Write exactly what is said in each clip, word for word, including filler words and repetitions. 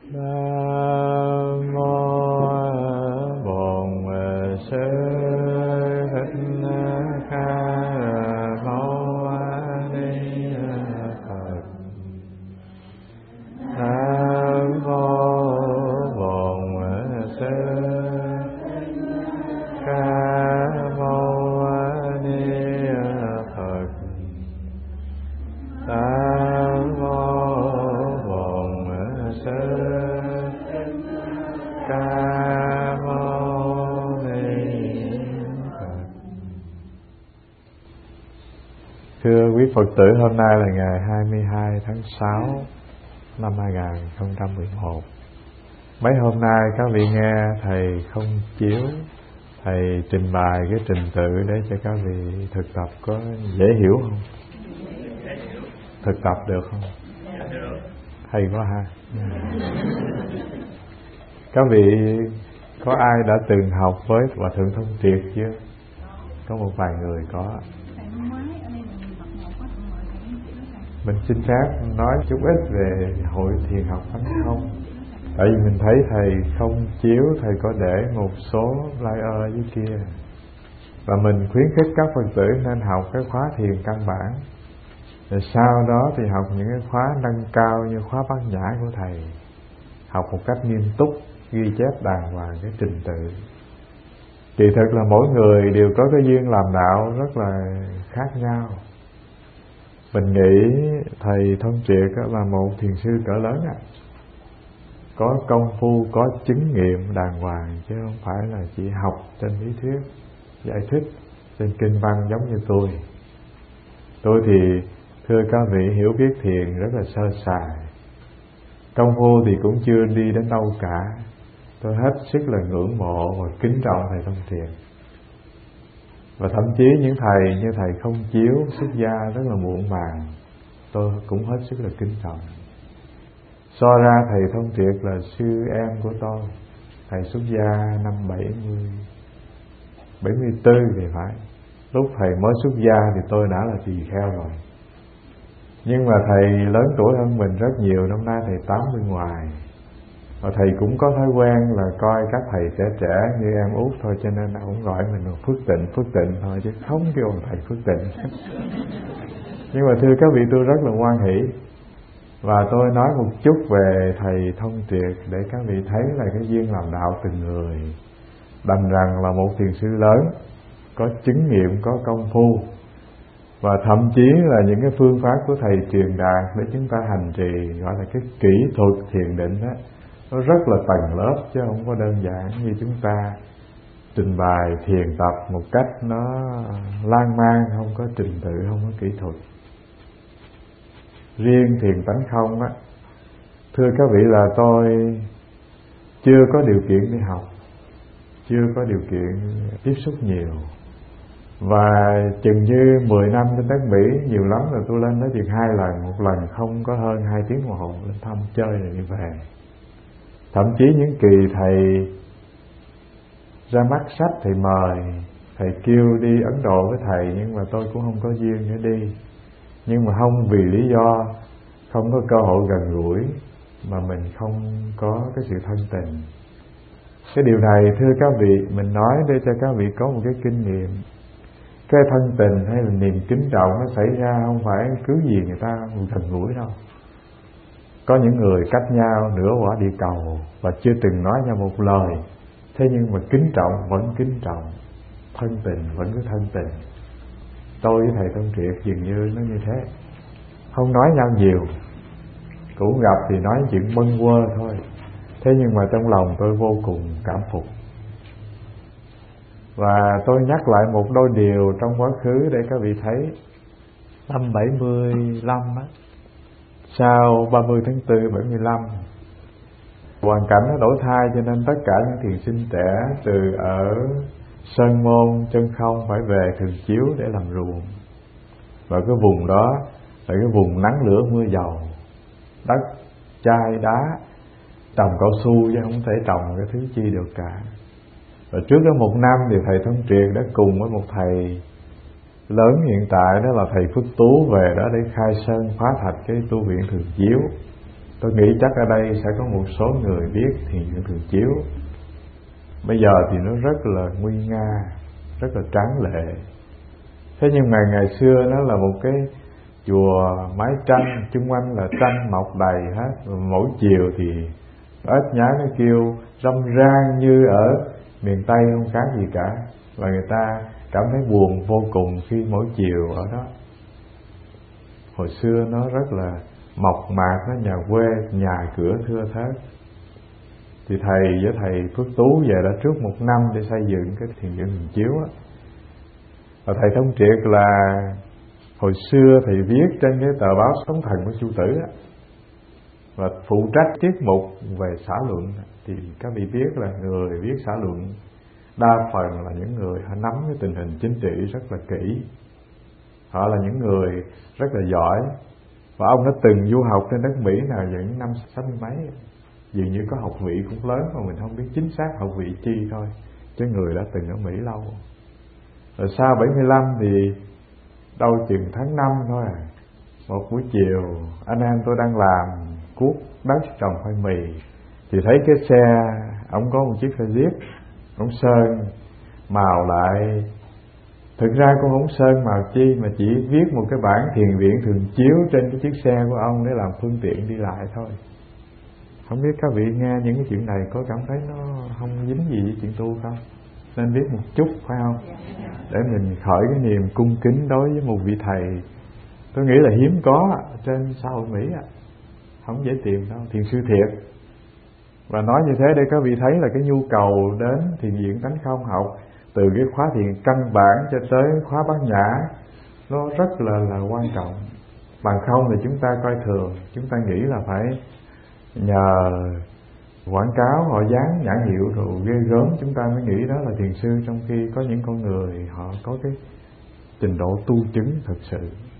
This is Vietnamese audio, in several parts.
Nam mô Bổn Sư Thích Ca Mâu Ni Phật. Nam mô Bổn Sư Ca Mâu Ni Phật. Nam mô Bổn Sư Ca Mâu Ni Phật. Thưa quý Phật tử, hôm nay là ngày hai mươi hai tháng sáu năm hai nghìn không trăm mười một. Mấy hôm nay các vị nghe thầy không chiếu, thầy trình bày cái trình tự để cho các vị thực tập có dễ hiểu không? Thực tập được không? Hay quá ha. Các vị có ai đã từng học với Hòa Thượng Thông Triệt chưa? Có một vài người có. Mình xin phép nói chút ít về hội thiền học Thánh Không. Tại vì mình thấy thầy không chiếu, thầy có để một số flyer dưới kia. Và mình khuyến khích các Phật tử nên học cái khóa thiền căn bản. Rồi sau đó thì học những cái khóa nâng cao như khóa Bát Nhã của thầy. Học một cách nghiêm túc, ghi chép đàng hoàng cái trình tự. Kỳ thực là mỗi người đều có cái duyên làm đạo rất là khác nhau. Mình nghĩ thầy Thông Triệt là một thiền sư cỡ lớn à. Có công phu, có chứng nghiệm đàng hoàng, chứ không phải là chỉ học trên lý thuyết, giải thích trên kinh văn giống như tôi. Tôi thì thưa các vị hiểu biết thiền rất là sơ sài. Công phu thì cũng chưa đi đến đâu cả. Tôi hết sức là ngưỡng mộ và kính trọng thầy Thông Triệt. Và thậm chí những thầy như thầy Không Chiếu xuất gia rất là muộn màng, tôi cũng hết sức là kính trọng. So ra thầy Thông Triệt là sư em của tôi. Thầy xuất gia năm bảy mươi, bảy mươi tư thì phải. Lúc thầy mới xuất gia thì tôi đã là tỳ kheo rồi. Nhưng mà thầy lớn tuổi hơn mình rất nhiều, năm nay thầy tám mươi ngoài. Và thầy cũng có thói quen là coi các thầy trẻ trẻ như em út thôi, cho nên ông gọi mình là Phước Tịnh, Phước Tịnh thôi, chứ không kêu thầy Phước Tịnh. Nhưng mà thưa các vị, tôi rất là hoan hỷ. Và tôi nói một chút về thầy Thông Triệt để các vị thấy là cái duyên làm đạo từng người. Đành rằng là một thiền sư lớn, có chứng nghiệm, có công phu. Và thậm chí là những cái phương pháp của thầy truyền đạt để chúng ta hành trì, gọi là cái kỹ thuật thiền định đó, nó rất là tầng lớp chứ không có đơn giản như chúng ta trình bày thiền tập một cách nó lan man, không có trình tự, không có kỹ thuật. Riêng thiền tánh không á, thưa các vị là tôi chưa có điều kiện đi học, chưa có điều kiện tiếp xúc nhiều. Và chừng như mười năm trên đất Mỹ, nhiều lắm là tôi lên đó chừng hai lần, một lần không có hơn hai tiếng đồng hồ, lên thăm chơi rồi đi về. Thậm chí những kỳ thầy ra mắt sách thầy mời, thầy kêu đi Ấn Độ với thầy, nhưng mà tôi cũng không có duyên để đi. Nhưng mà không vì lý do không có cơ hội gần gũi mà mình không có cái sự thân tình. Cái điều này thưa các vị, mình nói để cho các vị có một cái kinh nghiệm. Cái thân tình hay là niềm kính trọng nó xảy ra không phải cứ gì người ta gần gũi đâu. Có những người cách nhau nửa quả địa cầu và chưa từng nói nhau một lời, thế nhưng mà kính trọng vẫn kính trọng, thân tình vẫn cứ thân tình. Tôi với thầy Thông Triệt dường như nó như thế, không nói nhau nhiều, cũng gặp thì nói chuyện bâng quơ thôi, thế nhưng mà trong lòng tôi vô cùng cảm phục. Và tôi nhắc lại một đôi điều trong quá khứ để các vị thấy. Năm bảy mươi lăm á, sau ba mươi tháng tư bảy mươi lăm, hoàn cảnh nó đổi thay, cho nên tất cả những thiền sinh trẻ từ ở Sơn Môn, Chân Không phải về Thường Chiếu để làm ruộng. Và cái vùng đó là cái vùng nắng lửa mưa dầu, đất chai đá, trồng cao su chứ không thể trồng cái thứ chi được cả. Và trước đó một năm thì thầy Thông Triệt đã cùng với một thầy lớn hiện tại đó là thầy Phước Tú về đó để khai sơn phá thạch cái tu viện Thường Chiếu. Tôi nghĩ chắc ở đây sẽ có một số người biết thiền viện Thường Chiếu. Bây giờ thì nó rất là nguy nga, rất là tráng lệ. Thế nhưng mà ngày xưa nó là một cái chùa mái tranh, chung quanh là tranh mọc đầy hết. Mỗi chiều thì ếch nhái nó kêu râm ran như ở miền Tây không khác gì cả. Và người ta cảm thấy buồn vô cùng khi mỗi chiều ở đó. Hồi xưa nó rất là mộc mạc, nó nhà quê, nhà cửa thưa thớt. Thì thầy với thầy Phước Tú về đã trước một năm để xây dựng cái thiền viện Thường Chiếu á. Và thầy Thông Triệt là hồi xưa thầy viết trên cái tờ báo Sống Thần của Chu Tử á, và phụ trách tiết mục về xã luận. Thì các vị biết là người viết xã luận đa phần là những người họ nắm cái tình hình chính trị rất là kỹ. Họ là những người rất là giỏi. Và ông đã từng du học trên đất Mỹ nào vào những năm sáu mươi mấy. Dường như có học vị cũng lớn mà mình không biết chính xác học vị chi thôi, chứ người đã từng ở Mỹ lâu. Rồi sau bảy mươi lăm thì đâu chừng tháng năm thôi à, một buổi chiều anh em tôi đang làm cuốc đất trồng khoai mì, thì thấy cái xe, ông có một chiếc xe Jeep, ông sơn màu lại. Thực ra cũng không sơn màu chi, mà chỉ viết một cái bảng thiền viện Thường Chiếu trên cái chiếc xe của ông để làm phương tiện đi lại thôi. Không biết các vị nghe những cái chuyện này có cảm thấy nó không dính gì với chuyện tu không? Nên biết một chút phải không? Để mình khởi cái niềm cung kính đối với một vị thầy. Tôi nghĩ là hiếm có trên xã hội Mỹ, không dễ tìm đâu, thiền sư thiệt. Và nói như thế để các vị thấy là cái nhu cầu đến thiền viện Tánh Không học từ cái khóa thiền căn bản cho tới khóa bát nhã, nó rất là là quan trọng. Bằng không thì chúng ta coi thường, chúng ta nghĩ là phải nhờ quảng cáo họ dán nhãn hiệu rồi ghê gớm chúng ta mới nghĩ đó là thiền sư, trong khi có những con người họ có cái trình độ tu chứng thực sự.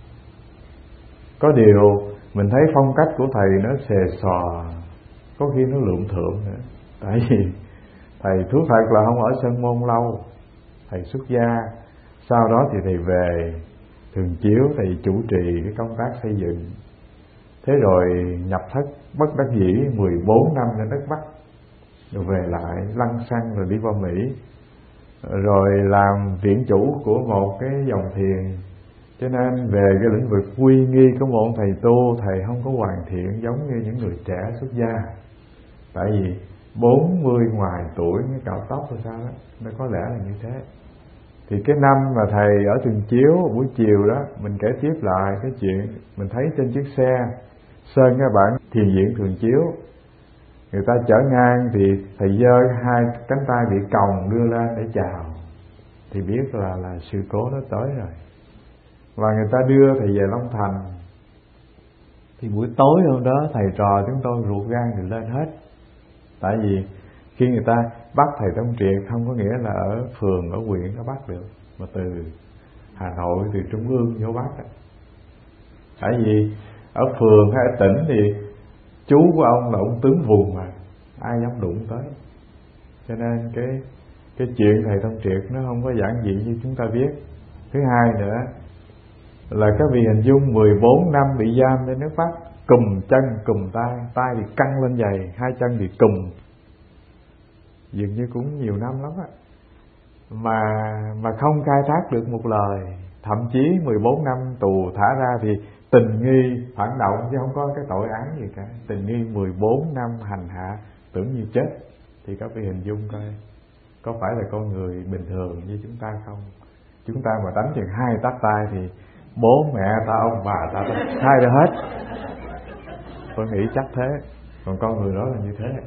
Có điều mình thấy phong cách của thầy nó xề xò, có khi nó lượm thượng nữa. Tại vì thầy thú thật là không ở Sơn Môn lâu. Thầy xuất gia, sau đó thì thầy về Thường Chiếu, thầy chủ trì cái công tác xây dựng. Thế rồi nhập thất bất đắc dĩ mười bốn năm lên đất Bắc, rồi về lại lăn xăng rồi đi qua Mỹ, rồi làm viện chủ của một cái dòng thiền. Cho nên về cái lĩnh vực quy nghi của một thầy tu, thầy không có hoàn thiện giống như những người trẻ xuất gia. Tại vì bốn mươi ngoài tuổi mới cạo tóc hay sao đó, nó có lẽ là như thế. Thì cái năm mà thầy ở Thường Chiếu buổi chiều đó, mình kể tiếp lại cái chuyện mình thấy trên chiếc xe sơn cái bản thiền viện Thường Chiếu. Người ta chở ngang thì thầy giơ hai cánh tay bị còng đưa lên để chào, thì biết là là sự cố nó tới rồi. Và người ta đưa thầy về Long Thành. Thì buổi tối hôm đó thầy trò chúng tôi ruột gan thì lên hết. Tại vì khi người ta bắt thầy Thông Triệt không có nghĩa là ở phường, ở huyện nó bắt được, mà từ Hà Nội, từ Trung ương vô bắt. Tại vì ở phường hay ở tỉnh thì chú của ông là ông tướng vùng mà, ai dám đụng tới. Cho nên cái cái chuyện thầy Thông Triệt nó không có giản dị như chúng ta biết. Thứ hai nữa là các vị hình dung mười bốn năm bị giam lên nước Bắc, cùm chân cùm tay, tay thì căng lên giày, hai chân thì cùm, dường như cũng nhiều năm lắm á, mà mà không khai thác được một lời. Thậm chí mười bốn năm tù thả ra thì tình nghi phản động chứ không có cái tội án gì cả. Tình nghi mười bốn năm hành hạ tưởng như chết. Thì các vị hình dung coi, có phải là con người bình thường như chúng ta không? Chúng ta mà đánh chừng hai tát tay thì bố mẹ ta, ông bà ta khai ra hết. Tôi nghĩ chắc thế. Còn con người đó là như thế,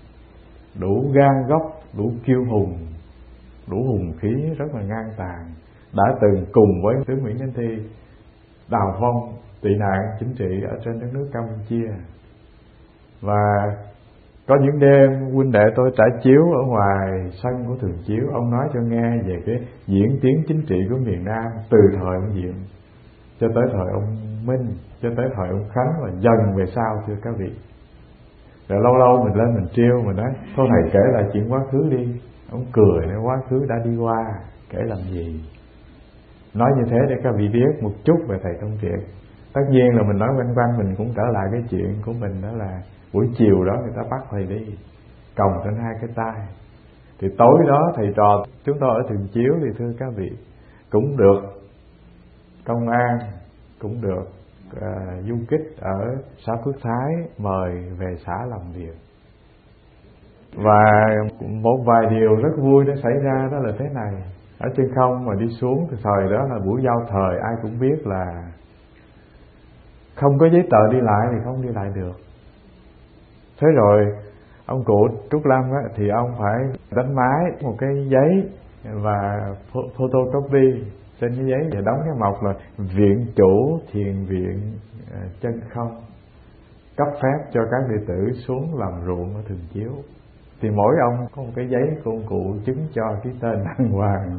đủ gan góc, đủ kiêu hùng, đủ hùng khí, rất là ngang tàn. Đã từng cùng với tướng Nguyễn Chánh Thi đào phong tị nạn chính trị ở trên đất nước Campuchia. Và có những đêm huynh đệ tôi trải chiếu ở ngoài sân của Thường Chiếu, ông nói cho nghe về cái diễn tiến chính trị của miền Nam từ thời ông Diệm cho tới thời ông Minh, cho tới thời ông Khánh, và dần về sau thưa các vị. Rồi lâu lâu mình lên mình trêu, mình nói thôi thầy kể lại chuyện quá khứ đi. Ông cười nói quá khứ đã đi qua, kể làm gì. Nói như thế để các vị biết một chút về thầy Thông Triệt. Tất nhiên là mình nói quanh quanh, mình cũng trở lại cái chuyện của mình, đó là buổi chiều đó người ta bắt thầy đi còng trên hai cái tay. Thì tối đó thầy trò chúng tôi ở Thường Chiếu thì thưa các vị, cũng được công an, cũng được uh, du kích ở xã Phước Thái mời về xã làm việc. Và một vài điều rất vui nó xảy ra, đó là thế này. Ở trên không mà đi xuống thì thời đó là buổi giao thời, ai cũng biết là không có giấy tờ đi lại thì không đi lại được. Thế rồi ông cụ Trúc Lâm á, thì ông phải đánh máy một cái giấy và photocopy trên cái giấy và đóng cái mộc là viện chủ thiền viện chân không, cấp phép cho các đệ tử xuống làm ruộng ở Thường Chiếu. Thì mỗi ông có một cái giấy của ông cụ chứng cho ký tên đàng hoàng.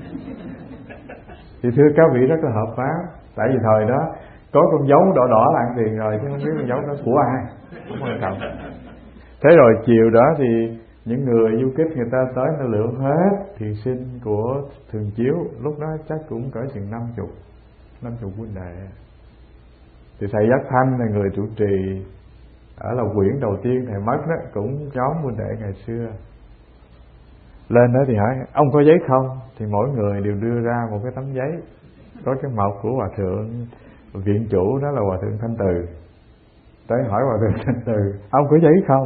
Thì thưa các vị rất là hợp pháp. Tại vì thời đó có con dấu đỏ đỏ là ăn tiền rồi, chứ không biết con dấu đó của ai, không quan trọng. Thế rồi chiều đó thì những người du kích người ta tới ta lượng hết thiền sinh của Thường Chiếu. Lúc đó chắc cũng cỡ chừng năm chục năm chục huynh đệ. Thì thầy Giác Thanh là người chủ trì ở Lộc Quyển đầu tiên thầy mất đó, cũng nhóm huynh đệ ngày xưa. Lên đó thì hỏi ông có giấy không, thì mỗi người đều đưa ra một cái tấm giấy có cái mộc của hòa thượng viện chủ, đó là hòa thượng Thanh Từ. Tới hỏi hòa thượng Thanh Từ, ông có giấy không?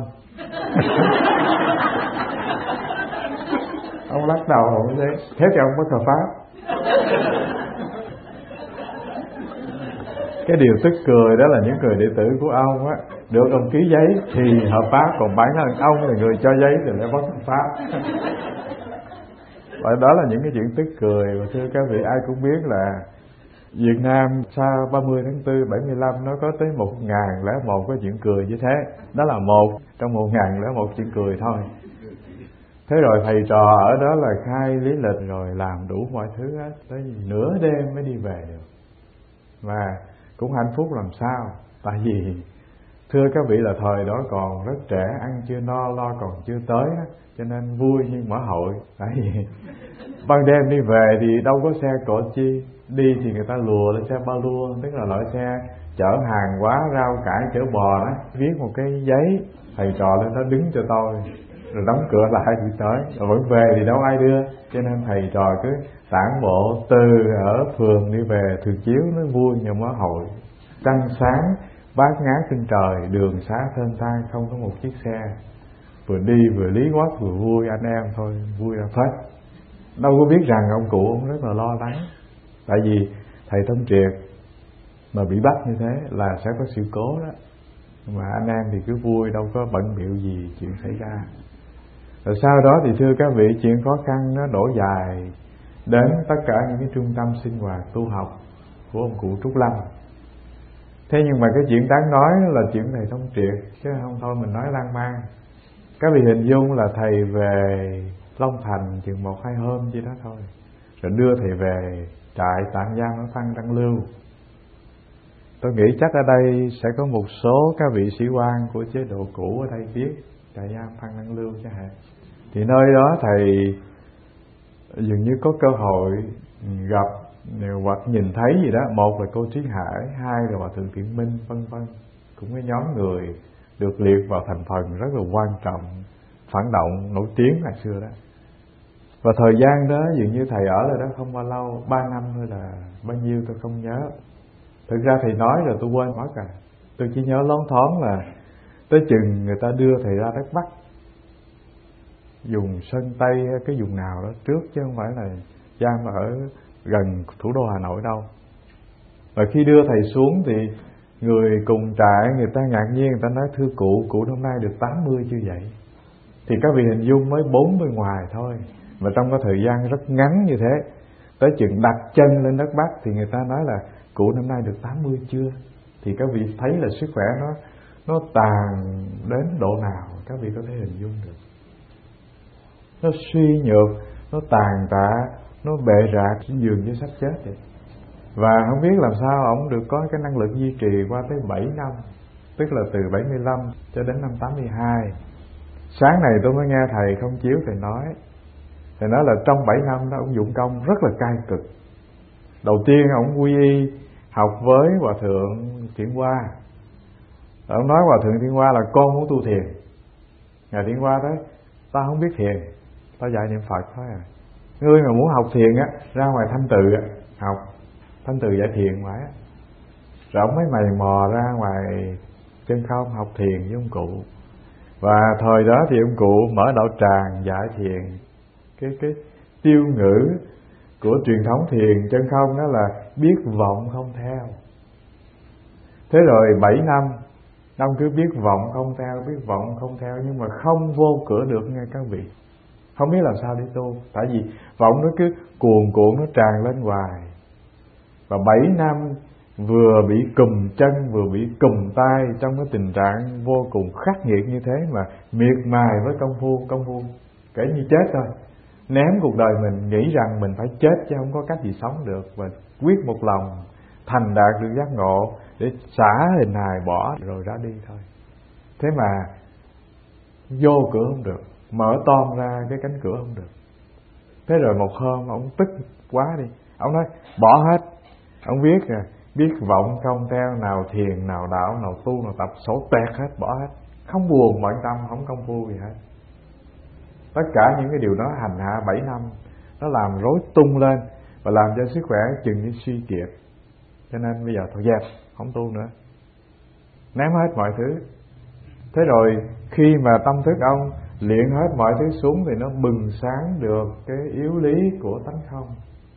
Ông lắc đầu không có giấy. Thế thì ông có thờ pháp. Cái điều tức cười đó là những người đệ tử của ông á, được ông ký giấy thì hợp pháp, còn bản thân ông là người cho giấy thì lại bất hợp pháp. Và đó là những cái chuyện tức cười. Và thưa các vị, ai cũng biết là Việt Nam sau ba mươi tháng tư bảy mươi lăm nó có tới một ngàn lẻ một cái chuyện cười như thế. Đó là một trong một ngàn lẻ một chuyện cười thôi. Thế rồi thầy trò ở đó là khai lý lịch rồi làm đủ mọi thứ hết, tới nửa đêm mới đi về được. Và cũng hạnh phúc làm sao. Tại vì thưa các vị là thời đó còn rất trẻ, ăn chưa no, lo còn chưa tới, cho nên vui như mở hội. Tại vì ban đêm đi về thì đâu có xe cộ chi, đi thì người ta lùa lên xe ba lua, tức là loại xe chở hàng hóa, rau cải, chở bò đó. Viết một cái giấy, thầy trò lên đó đứng cho tôi, rồi đóng cửa lại thì tới, rồi vẫn về thì đâu ai đưa. Cho nên thầy trò cứ tản bộ từ ở phường đi về Thường Chiếu, nó vui như mở hội. Trăng sáng, bát ngát trên trời, đường xá thênh thang, không có một chiếc xe. Vừa đi vừa lý quát vừa vui, anh em thôi, vui ra phết. Đâu có biết rằng ông cụ ông rất là lo lắng. Tại vì thầy Thông Triệt mà bị bắt như thế là sẽ có sự cố đó. Mà anh em thì cứ vui, đâu có bận bịu gì chuyện xảy ra. Rồi sau đó thì thưa các vị, chuyện khó khăn nó đổ dài đến tất cả những cái trung tâm sinh hoạt tu học của ông cụ Trúc Lâm. Thế nhưng mà cái chuyện đáng nói là chuyện thầy Thông Triệt, chứ không thôi mình nói lan man. Các vị hình dung là thầy về Long Thành chừng một hai hôm chứ đó thôi, rồi đưa thầy về trại tạm giam ở Phan Đăng Lưu. Tôi nghĩ chắc ở đây sẽ có một số các vị sĩ quan của chế độ cũ ở đây biết trại giam Phan Đăng Lưu chẳng hạn. Thì nơi đó thầy dường như có cơ hội gặp hoặc nhìn thấy gì đó. Một là cô Trí Hải, hai là hòa thượng Thiện Minh, vân vân. Cũng cái nhóm người được liệt vào thành phần rất là quan trọng, phản động nổi tiếng ngày xưa đó. Và thời gian đó dường như thầy ở lại đó không bao lâu, ba năm thôi là bao nhiêu tôi không nhớ. Thực ra thầy nói rồi tôi quên mất rồi. Tôi chỉ nhớ loáng thoáng là tới chừng người ta đưa thầy ra đất Bắc, dùng Sơn Tây cái vùng nào đó trước, chứ không phải là giam ở gần thủ đô Hà Nội đâu. Và khi đưa thầy xuống thì người cùng trại người ta ngạc nhiên, người ta nói thưa cụ, cụ hôm nay được tám mươi chưa vậy? Thì các vị hình dung mới bốn mươi ngoài thôi, mà trong cái thời gian rất ngắn như thế, tới chừng đặt chân lên đất Bắc thì người ta nói là cụ năm nay được tám mươi chưa? Thì các vị thấy là sức khỏe nó nó tàn đến độ nào, các vị có thể hình dung được. Nó suy nhược, nó tàn tạ, nó bệ rạc, dường như sắp chết vậy. Và không biết làm sao ông được có cái năng lực duy trì qua tới bảy năm, tức là từ bảy mươi lăm cho đến năm tám mươi hai. Sáng này tôi mới nghe thầy Không Chiếu thầy nói, thầy nói là trong bảy năm đó ông dụng công rất là cay cực. Đầu tiên ông quy y học với Hòa Thượng Thiện Hoa. Ông nói Hòa Thượng Thiện Hoa là con muốn tu thiền. Ngài Thiện Hoa nói ta không biết thiền, ta dạy niệm Phật thôi à. Ngươi mà muốn học thiền á, ra ngoài Thanh Từ á, học Thanh Từ dạy thiền ngoài á. Rồi ông mới mày mò ra ngoài Chân Không học thiền với ông cụ. Và thời đó thì ông cụ mở đạo tràng dạy thiền. Cái cái tiêu ngữ của truyền thống thiền Chân Không đó là biết vọng không theo. Thế rồi bảy năm ông cứ biết vọng không theo, biết vọng không theo, nhưng mà không vô cửa được nghe các vị. Không biết làm sao để tu. Tại vì vọng nó cứ cuồn cuộn, nó tràn lên hoài. Và bảy năm vừa bị cùm chân, vừa bị cùm tay, trong cái tình trạng vô cùng khắc nghiệt như thế mà miệt mài với công phu. Công phu kể như chết thôi. Ném cuộc đời mình, nghĩ rằng mình phải chết chứ không có cách gì sống được. Và quyết một lòng thành đạt được giác ngộ để xả hình hài bỏ rồi ra đi thôi. Thế mà vô cửa không được, mở toan ra cái cánh cửa không được. Thế rồi một hôm ông tức quá đi, ông nói bỏ hết. Ông viết à, biết vọng không theo, nào thiền, nào đạo, nào tu, nào tập, sổ tẹt hết, bỏ hết. Không buồn bận tâm, không công phu gì hết. Tất cả những cái điều đó hành hạ bảy năm, nó làm rối tung lên và làm cho sức khỏe chừng như suy kiệt. Cho nên bây giờ thôi dẹp, không tu nữa, ném hết mọi thứ. Thế rồi khi mà tâm thức ông luyện hết mọi thứ xuống thì nó bừng sáng được cái yếu lý của tánh không.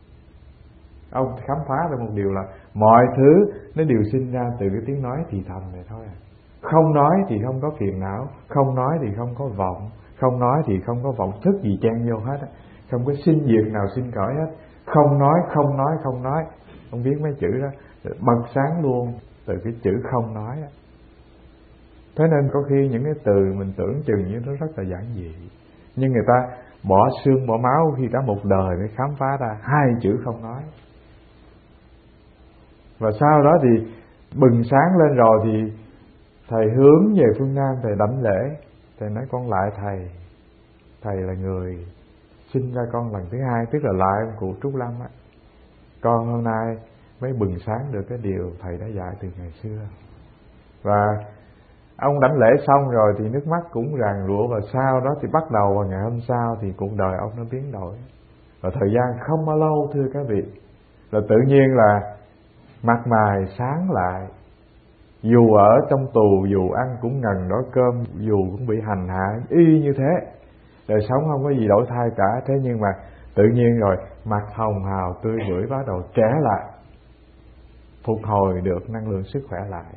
Ông khám phá được một điều là mọi thứ nó đều sinh ra từ cái tiếng nói thì thầm này thôi à. Không nói thì không có phiền não, không nói thì không có vọng, không nói thì không có vọng thức gì chen vô hết, không có sinh diệt nào sinh khởi hết. Không nói, không nói, không nói. Ông viết mấy chữ đó bật sáng luôn từ cái chữ không nói. Thế nên có khi những cái từ mình tưởng chừng như nó rất là giản dị, nhưng người ta bỏ xương bỏ máu khi cả một đời mới khám phá ra hai chữ không nói. Và sau đó thì bừng sáng lên rồi thì thầy hướng về phương Nam, thầy đảnh lễ. Thầy nói con lại thầy. Thầy là người sinh ra con lần thứ hai, tức là lại ông cụ Trúc Lâm á. Con hôm nay mới bừng sáng được cái điều thầy đã dạy từ ngày xưa. Và ông đảnh lễ xong rồi thì nước mắt cũng ràn rụa. Và sau đó thì bắt đầu vào ngày hôm sau thì cuộc đời ông nó biến đổi. Và thời gian không bao lâu thưa các vị, là tự nhiên là mặt mày sáng lại. Dù ở trong tù, dù ăn cũng ngần đói cơm, dù cũng bị hành hạ y như thế, đời sống không có gì đổi thay cả. Thế nhưng mà tự nhiên rồi mặt hồng hào tươi bưởi, bắt đầu trẻ lại, phục hồi được năng lượng sức khỏe lại.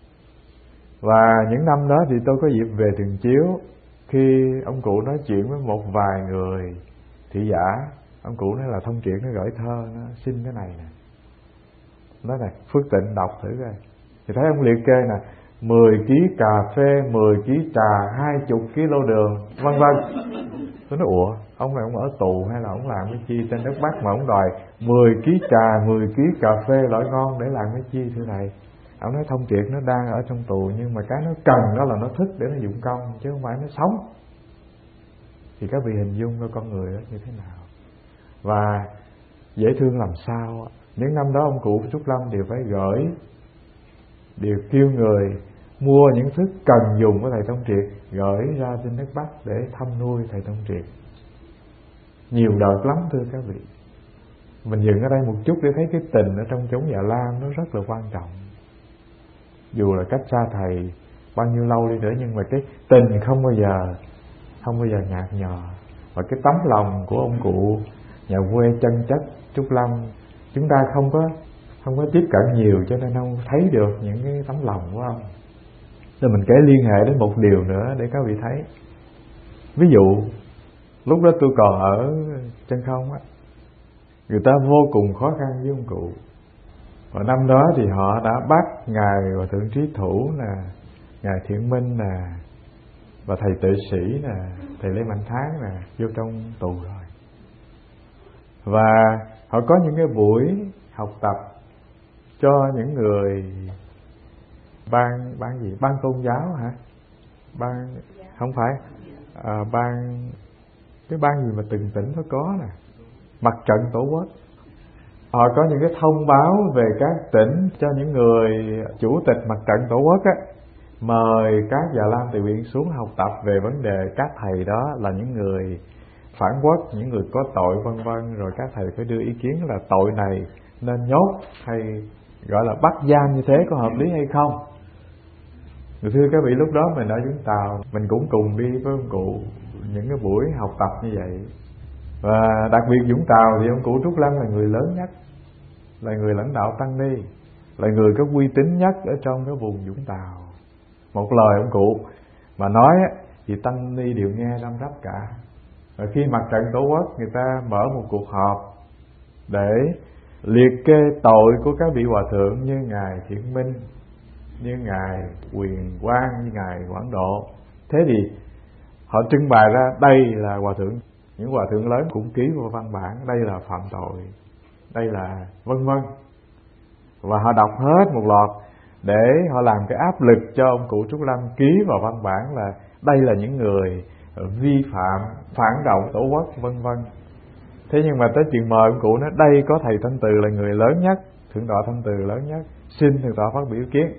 Và những năm đó thì tôi có dịp về Thường Chiếu. Khi ông cụ nói chuyện với một vài người thị giả, ông cụ nói là Thông Triệt nó gửi thơ, nó xin cái này nè. Nói này, Phước Tịnh đọc thử coi. Thì thấy ông liệt kê nè, mười ký cà phê, mười ký trà, hai mươi ki lô đường, vân vân. Tôi nói ủa, ông này ông ở tù hay là ông làm cái chi trên đất Bắc mà ông đòi mười ký trà, mười ký cà phê loại ngon để làm cái chi thưa thầy? Ông nói Thông Triệt nó đang ở trong tù, nhưng mà cái nó cần đó là nó thức để nó dụng công, chứ không phải nó sống. Thì các vị hình dung coi con người đó như thế nào. Và dễ thương làm sao. Những năm đó ông cụ Trúc Lâm đều phải gửi, đều kêu người mua những thức cần dùng của thầy Thông Triệt, gửi ra trên đất Bắc để thăm nuôi thầy Thông Triệt. Nhiều đợt lắm thưa các vị. Mình dừng ở đây một chút để thấy cái tình ở trong chốn Dạ Lam nó rất là quan trọng. Dù là cách xa thầy bao nhiêu lâu đi nữa, nhưng mà cái tình không bao giờ Không bao giờ nhạt nhòa. Và cái tấm lòng của ông cụ nhà quê chân chất Trúc Lâm, chúng ta không có Không có tiếp cận nhiều, cho nên không thấy được những cái tấm lòng của ông. Nên mình kể liên hệ đến một điều nữa để các vị thấy. Ví dụ lúc đó tôi còn ở Chân Không á, người ta vô cùng khó khăn với ông cụ. Và năm đó thì họ đã bắt ngài Hòa Thượng Trí Thủ nè, ngài Thiện Minh nè, và thầy Tuệ Sĩ nè, thầy Lê Mạnh Tháng nè, vô trong tù rồi. Và họ có những cái buổi học tập cho những người ban ban gì ban tôn giáo hả, ban không phải à, ban cái ban gì mà từng tỉnh nó có nè, Mặt trận Tổ quốc. họ có những cái thông báo về các tỉnh cho những người chủ tịch mặt trận tổ quốc á, mời các Già Lam Từ Bi xuống học tập về vấn đề. Các thầy đó là những người phản quốc, những người có tội vân vân, rồi các thầy phải đưa ý kiến là tội này nên nhốt hay gọi là bắt giam như thế có hợp lý hay không. Người thưa các vị, lúc đó mình ở Vũng Tàu, mình cũng cùng đi với ông cụ những cái buổi học tập như vậy. Và đặc biệt Vũng Tàu thì ông cụ Trúc Lâm là người lớn nhất, là người lãnh đạo tăng ni, là người có uy tín nhất ở trong cái vùng Vũng Tàu. Một lời ông cụ mà nói thì tăng ni đều nghe răm rắp cả. Và khi mặt trận tổ quốc người ta mở một cuộc họp để liệt kê tội của các vị hòa thượng như ngài Thiện Minh, như ngài Quyền Quang, như ngài Quảng Độ, thế thì họ trưng bày ra đây là hòa thượng, những hòa thượng lớn cũng ký vào văn bản đây là phạm tội, đây là vân vân, và họ đọc hết một loạt để họ làm cái áp lực cho ông cụ Trúc Lâm ký vào văn bản là đây là những người vi phạm, phản động tổ quốc vân vân. Thế nhưng mà tới chuyện mời ông cụ nói đây có thầy Thanh Từ là người lớn nhất, thượng tọa Thanh Từ lớn nhất, xin thượng tọa phát biểu ý kiến.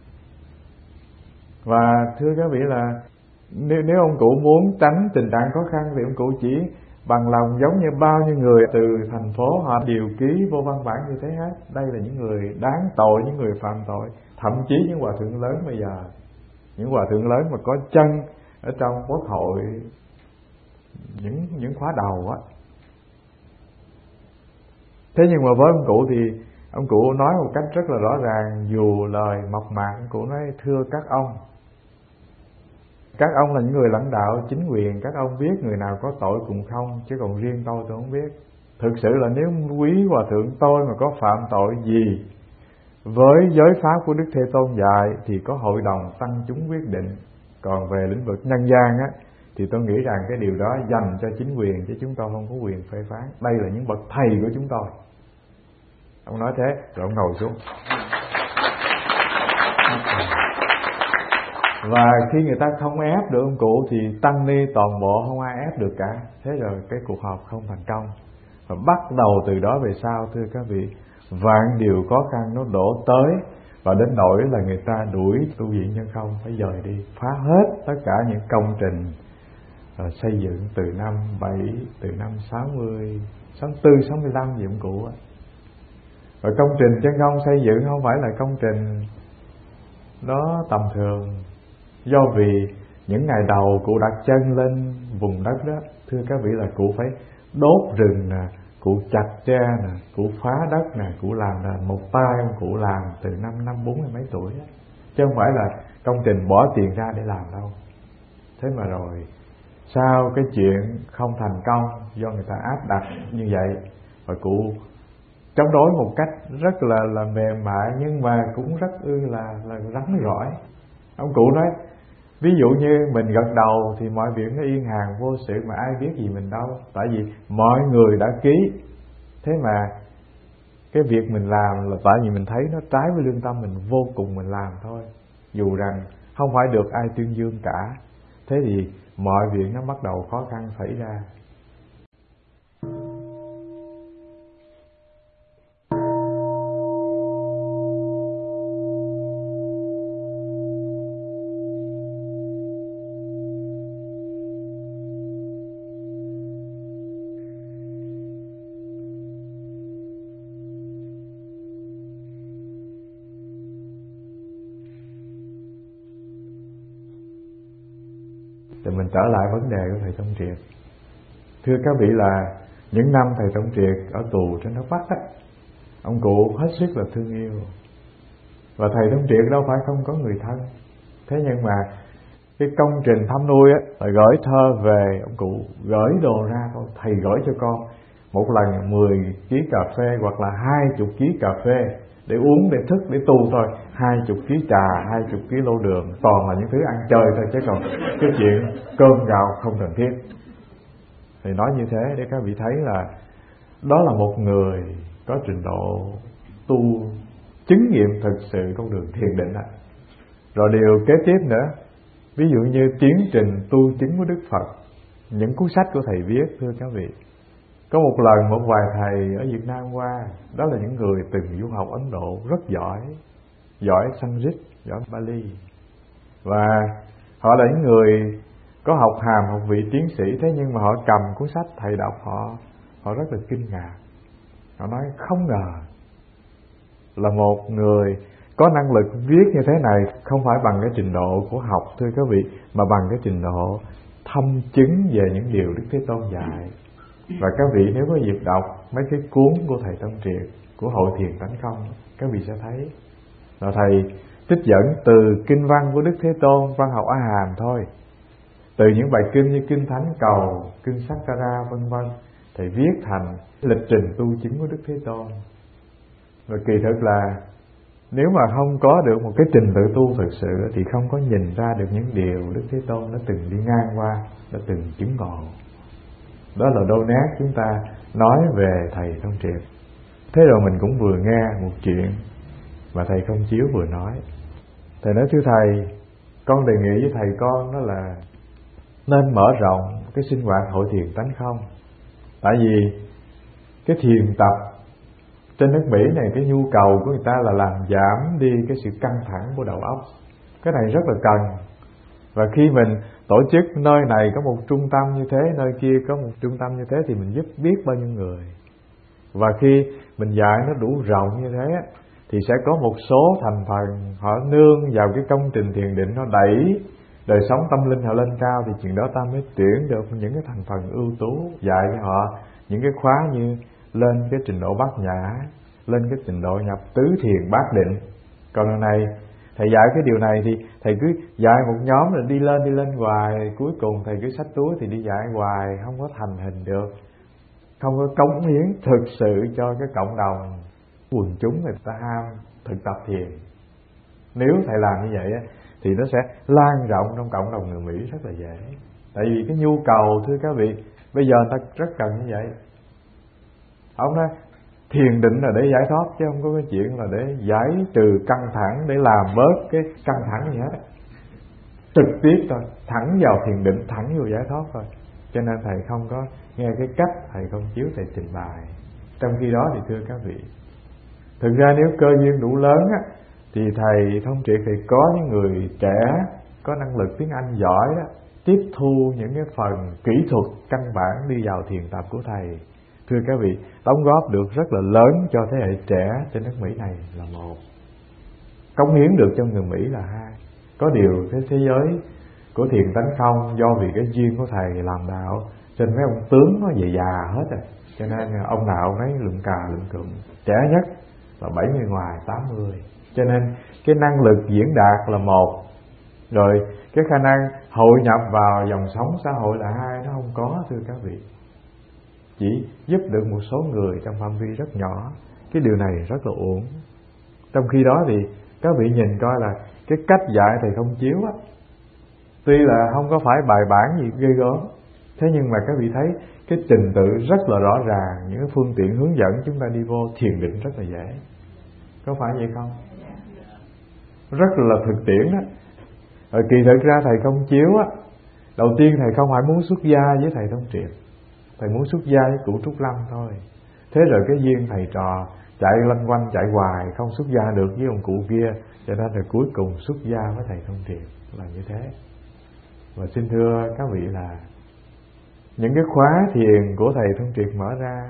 Và thưa các vị là nếu, nếu ông cụ muốn tránh tình trạng khó khăn thì ông cụ chỉ bằng lòng giống như bao nhiêu người từ thành phố họ đều ký vô văn bản như thế hết. Đây là những người đáng tội, những người phạm tội. Thậm chí những hòa thượng lớn bây giờ, những hòa thượng lớn mà có chân ở trong quốc hội, những những khóa đầu á. Thế nhưng mà với ông cụ thì ông cụ nói một cách rất là rõ ràng, dù lời mộc mạc, ông cụ nói thưa các ông, các ông là những người lãnh đạo chính quyền, các ông biết người nào có tội cùng không, chứ còn riêng tôi tôi không biết. Thực sự là nếu quý hòa thượng tôi mà có phạm tội gì với giới pháp của Đức Thế Tôn dạy thì có hội đồng tăng chúng quyết định. Còn về lĩnh vực nhân gian á thì tôi nghĩ rằng cái điều đó dành cho chính quyền, chứ chúng tôi không có quyền phê phán. Đây là những bậc thầy của chúng tôi. Ông nói thế rồi ông ngồi xuống. Và khi người ta không ép được ông cụ thì tăng ni toàn bộ không ai ép được cả. Thế rồi cái cuộc họp không thành công. Và bắt đầu từ đó về sau, thưa các vị, vạn điều khó khăn nó đổ tới, và đến nỗi là người ta đuổi tu viện Nhân Không phải dời đi, phá hết tất cả những công trình uh, xây dựng từ năm bảy, từ năm sáu mươi, sáu mươi tư, sáu mươi lăm gì ông cụ á. Và công trình Chân Không xây dựng không phải là công trình nó tầm thường, do vì những ngày đầu cụ đặt chân lên vùng đất đó, thưa các vị, là cụ phải đốt rừng nè, cụ chặt tre nè, cụ phá đất nè, cụ làm là một tay ông cụ làm từ năm năm bốn mươi mấy tuổi đó. Chứ không phải là công trình bỏ tiền ra để làm đâu. Thế mà rồi sau cái chuyện không thành công do người ta áp đặt như vậy, và cụ chống đối một cách rất là là mềm mại, nhưng mà cũng rất ư là là rắn rỏi. Ông cụ nói ví dụ như mình gật đầu thì mọi việc nó yên hàng vô sự, mà ai biết gì mình đâu, tại vì mọi người đã ký. Thế mà cái việc mình làm là tại vì mình thấy nó trái với lương tâm mình, vô cùng mình làm thôi, dù rằng không phải được ai tuyên dương cả. Thế thì mọi việc nó bắt đầu khó khăn xảy ra. Thì mình trở lại vấn đề của thầy Tông Triệt. Thưa các vị là những năm thầy Tông Triệt ở tù trên Đất Bắc á, ông cụ hết sức là thương yêu. Và thầy Tông Triệt đâu phải không có người thân. Thế nhưng mà cái công trình thăm nuôi á, là gửi thơ về, ông cụ gửi đồ ra thôi, thầy gửi cho con một lần mười ký cà phê hoặc là hai chục ký cà phê để uống, để thức, để tu thôi, hai chục ký trà, hai chục ký lô đường, toàn là những thứ ăn chơi thôi, chứ còn cái chuyện cơm gạo không cần thiết. Thì nói như thế để các vị thấy là đó là một người có trình độ tu chứng nghiệm thực sự con đường thiền định ạ. Rồi điều kế tiếp nữa, ví dụ như tiến trình tu chứng của Đức Phật, những cuốn sách của thầy viết, thưa các vị, Có một lần một vài thầy ở Việt Nam qua, đó là những người từng du học Ấn Độ rất giỏi, giỏi Sanskrit, giỏi Bali, và họ là những người có học hàm, học vị tiến sĩ. Thế nhưng mà họ cầm cuốn sách thầy đọc, họ họ rất là kinh ngạc. Họ nói không ngờ là một người có năng lực viết như thế này không phải bằng cái trình độ của học, thưa các vị, mà bằng cái trình độ thâm chứng về những điều Đức Thế Tôn dạy. Và các vị nếu có dịp đọc mấy cái cuốn của thầy Tông Triệt, của Hội Thiền Tánh Không, các vị sẽ thấy là thầy trích dẫn từ kinh văn của Đức Thế Tôn, văn học A Hàm thôi, từ những bài kinh như kinh Thánh Cầu, kinh Sakkara vân vân, thầy viết thành lịch trình tu chứng của Đức Thế Tôn. Và kỳ thực là nếu mà không có được một cái trình tự tu thực sự thì không có nhìn ra được những điều Đức Thế Tôn đã từng đi ngang qua, đã từng chứng ngộ. Đó là đôi nét chúng ta nói về thầy Tông Triệt. Thế rồi mình cũng vừa nghe một chuyện mà thầy Không Chiếu vừa nói. Thầy nói thưa thầy, con đề nghị với thầy con đó là nên mở rộng cái sinh hoạt Hội Thiền Tánh Không. Tại vì cái thiền tập trên nước Mỹ này, cái nhu cầu của người ta là làm giảm đi cái sự căng thẳng của đầu óc. Cái này rất là cần. Và khi mình tổ chức nơi này có một trung tâm như thế, nơi kia có một trung tâm như thế, thì mình giúp biết bao nhiêu người. Và khi mình dạy nó đủ rộng như thế thì sẽ có một số thành phần họ nương vào cái công trình thiền định, nó đẩy đời sống tâm linh họ lên cao, thì chuyện đó ta mới tuyển được những cái thành phần ưu tú, dạy cho họ những cái khóa như lên cái trình độ bát nhã, lên cái trình độ nhập tứ thiền bát định. Còn lần này thầy dạy cái điều này thì thầy cứ dạy một nhóm rồi đi lên đi lên hoài, cuối cùng thầy cứ xách túi thì đi dạy hoài, không có thành hình được, không có cống hiến thực sự cho cái cộng đồng quần chúng người ta ham thực tập thiền. Nếu thầy làm như vậy thì nó sẽ lan rộng trong cộng đồng người Mỹ rất là dễ. Tại vì cái nhu cầu, thưa các vị, bây giờ người ta rất cần như vậy. Ông nói thiền định là để giải thoát, chứ không có cái chuyện là để giải trừ căng thẳng, để làm bớt cái căng thẳng gì hết. Trực tiếp thôi, thẳng vào thiền định, thẳng vào giải thoát thôi. Cho nên thầy không có nghe cái cách thầy Không Chiếu thầy trình bày. Trong khi đó thì thưa các vị, thực ra nếu cơ duyên đủ lớn á, thì thầy Thông Triệt thì có những người trẻ có năng lực tiếng Anh giỏi đó, tiếp thu những cái phần kỹ thuật căn bản đi vào thiền tập của thầy. Thưa các vị, đóng góp được rất là lớn cho thế hệ trẻ trên nước Mỹ này là một, cống hiến được cho người Mỹ là hai. Có điều cái thế giới của thiền tánh không, do vì cái duyên của thầy làm đạo, trên mấy ông tướng nó về già hết rồi, cho nên ông nào ông ấy lượm cà lượm cụm, trẻ nhất là bảy mươi ngoài tám mươi. Cho nên cái năng lực diễn đạt là một, rồi cái khả năng hội nhập vào dòng sống xã hội là hai, nó không có, thưa các vị. Chỉ giúp được một số người trong phạm vi rất nhỏ, cái điều này rất là uổng. Trong khi đó thì các vị nhìn coi là cái cách dạy thầy Không Chiếu á, tuy là không có phải bài bản gì ghê gớm, thế nhưng mà các vị thấy cái trình tự rất là rõ ràng, những phương tiện hướng dẫn chúng ta đi vô thiền định rất là dễ. Có phải vậy không? Rất là thực tiễn đó. Rồi kỳ thực ra thầy Không Chiếu á, đầu tiên thầy không phải muốn xuất gia với thầy Thông Triệt, thầy muốn xuất gia với cụ Trúc Lâm thôi. Thế rồi cái duyên thầy trò chạy lanh quanh chạy hoài không xuất gia được với ông cụ kia, cho nên rồi cuối cùng xuất gia với thầy Thông Triệt là như thế. Và xin thưa các vị là những cái khóa thiền của thầy Thông Triệt mở ra,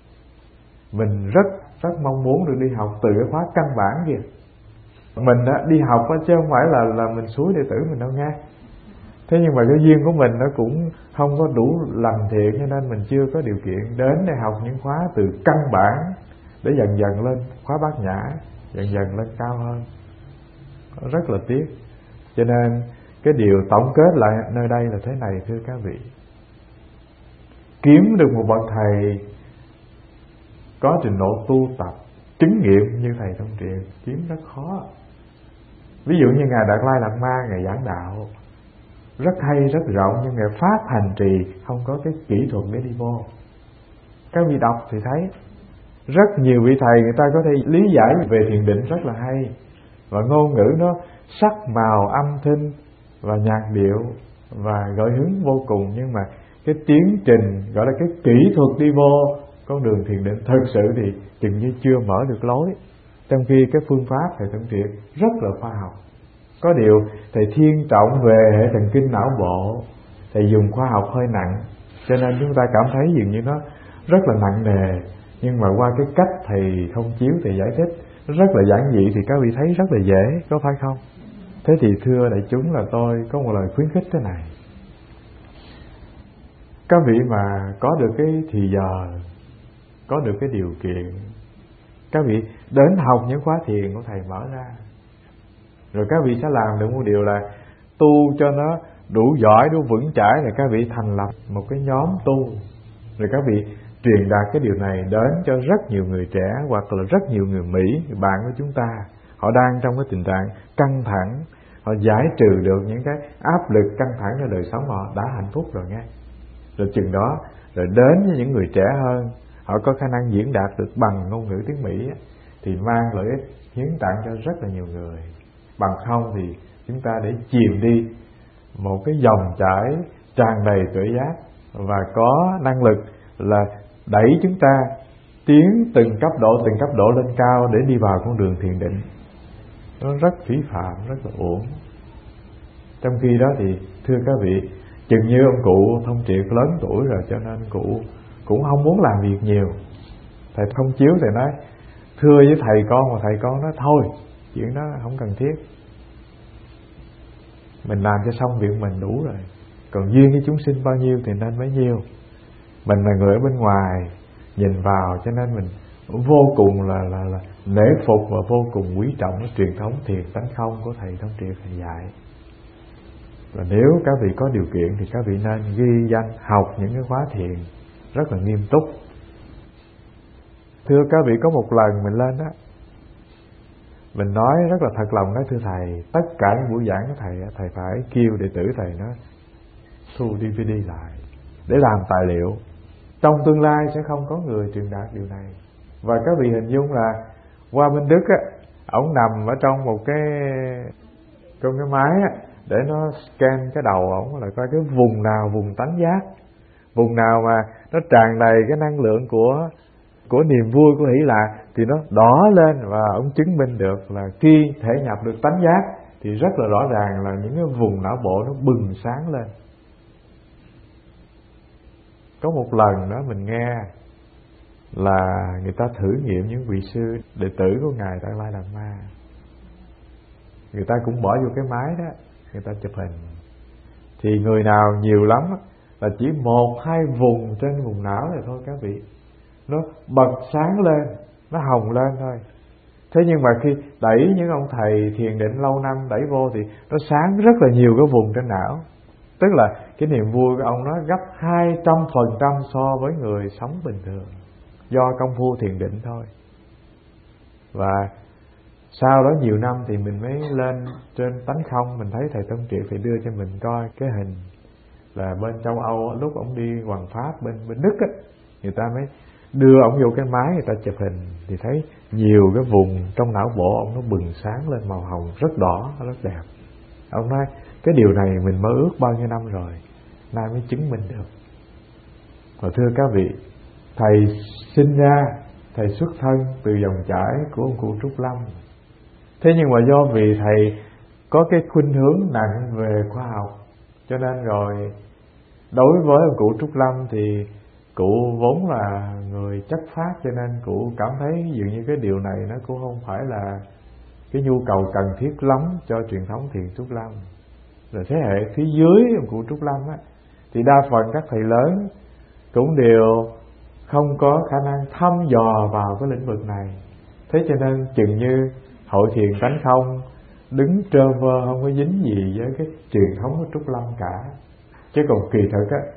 mình rất rất mong muốn được đi học từ cái khóa căn bản kìa. Mình đã đi học chứ không phải là là mình xúi đệ tử mình đâu nha. Thế nhưng mà cái duyên của mình nó cũng không có đủ lành thiện, cho nên mình chưa có điều kiện đến để học những khóa từ căn bản, để dần dần lên khóa bát nhã, dần dần lên cao hơn. Rất là tiếc. Cho nên cái điều tổng kết lại nơi đây là thế này, thưa các vị. Kiếm được một bậc thầy có trình độ tu tập chứng nghiệm như thầy Thông Triệt kiếm rất khó. Ví dụ như Ngài Đạt Lai Lạt Ma, Ngài giảng đạo rất hay, rất rộng, nhưng Ngài pháp hành trì không có cái kỹ thuật để đi vô. Các vị đọc thì thấy rất nhiều vị thầy người ta có thể lý giải về thiền định rất là hay, và ngôn ngữ nó sắc màu âm thanh và nhạc điệu và gợi hứng vô cùng, nhưng mà cái tiến trình gọi là cái kỹ thuật đi vô con đường thiền định thực sự thì chừng như chưa mở được lối. Trong khi cái phương pháp thầy Tâm Triệt rất là khoa học. Có điều thầy thiên trọng về hệ thần kinh não bộ, thầy dùng khoa học hơi nặng, cho nên chúng ta cảm thấy dường như nó rất là nặng nề. Nhưng mà qua cái cách thầy không chiếu, thầy giải thích rất là giản dị thì các vị thấy rất là dễ, có phải không? Thế thì thưa đại chúng là tôi có một lời khuyến khích thế này. Các vị mà có được cái thì giờ, có được cái điều kiện, các vị đến học những khóa thiền của thầy mở ra, rồi các vị sẽ làm được một điều là tu cho nó đủ giỏi, đủ vững chãi, là các vị thành lập một cái nhóm tu, rồi các vị truyền đạt cái điều này đến cho rất nhiều người trẻ hoặc là rất nhiều người Mỹ, người bạn của chúng ta. Họ đang trong cái tình trạng căng thẳng, họ giải trừ được những cái áp lực căng thẳng trong đời sống, họ đã hạnh phúc rồi nghe. Rồi chừng đó rồi đến với những người trẻ hơn, họ có khả năng diễn đạt được bằng ngôn ngữ tiếng Mỹ thì mang lợi ích hiến tặng cho rất là nhiều người. Bằng không thì chúng ta để chìm đi một cái dòng chảy tràn đầy tuệ giác và có năng lực là đẩy chúng ta tiến từng cấp độ từng cấp độ lên cao để đi vào con đường thiền định. Nó rất phí phạm, rất là uổng. Trong khi đó thì thưa các vị, chừng như ông cụ Thông Triệt lớn tuổi rồi, cho nên cụ cũng không muốn làm việc nhiều. Thầy không chiếu, thầy nói thưa với thầy con, mà thầy con nói thôi, chuyện đó không cần thiết, mình làm cho xong việc mình đủ rồi, còn duyên với chúng sinh bao nhiêu thì nên bấy nhiêu. Mình là người ở bên ngoài nhìn vào, cho nên mình vô cùng là, là, là nể phục và vô cùng quý trọng cái truyền thống thiền tánh không của thầy Thông Triệt thầy dạy. Và nếu các vị có điều kiện thì các vị nên ghi danh học những cái khóa thiền rất là nghiêm túc. Thưa các vị, có một lần mình lên đó, mình nói rất là thật lòng, nói thưa thầy, tất cả những buổi giảng của thầy, thầy phải kêu đệ tử thầy nó thu đê vê đê lại để làm tài liệu. Trong tương lai sẽ không có người truyền đạt điều này. Và các vị hình dung là qua bên Đức á, ổng nằm ở trong một cái trong cái máy á, để nó scan cái đầu ổng là coi cái vùng nào vùng tánh giác, vùng nào mà nó tràn đầy cái năng lượng của của niềm vui, của hỷ lạc thì nó đỏ lên, và ông chứng minh được là khi thể nhập được tánh giác thì rất là rõ ràng là những cái vùng não bộ nó bừng sáng lên. Có một lần đó mình nghe là người ta thử nghiệm những vị sư đệ tử của ngài Tại Lai Lạt Ma, người ta cũng bỏ vô cái máy đó, người ta chụp hình, thì người nào nhiều lắm là chỉ một hai vùng trên vùng não này thôi các vị, nó bật sáng lên, nó hồng lên thôi. Thế nhưng mà khi đẩy những ông thầy thiền định lâu năm đẩy vô thì nó sáng rất là nhiều cái vùng trên não. Tức là cái niềm vui của ông nó gấp hai trăm phần trăm so với người sống bình thường, do công phu thiền định thôi. Và sau đó nhiều năm thì mình mới lên trên tánh không, mình thấy thầy Tâm Triệt thì đưa cho mình coi cái hình là bên châu Âu, lúc ông đi hoằng pháp bên bên Đức á, người ta mới đưa ông vô cái máy, người ta chụp hình thì thấy nhiều cái vùng trong não bộ ông nó bừng sáng lên màu hồng rất đỏ, rất đẹp. Ông nói cái điều này mình mơ ước bao nhiêu năm rồi, nay mới chứng minh được. Và thưa các vị, thầy sinh ra, thầy xuất thân từ dòng chảy của ông cụ Trúc Lâm. Thế nhưng mà do vì thầy có cái khuynh hướng nặng về khoa học, cho nên rồi đối với ông cụ Trúc Lâm thì cụ vốn là người chất phát, cho nên cụ cảm thấy dường như cái điều này nó cũng không phải là cái nhu cầu cần thiết lắm cho truyền thống thiền Trúc Lâm. Rồi thế hệ phía dưới ông cụ Trúc Lâm á, thì đa phần các thầy lớn cũng đều không có khả năng thăm dò vào cái lĩnh vực này. Thế cho nên chừng như hội thiền tánh không đứng trơ vơ, không có dính gì với cái truyền thống của Trúc Lâm cả. Chứ còn kỳ thực á,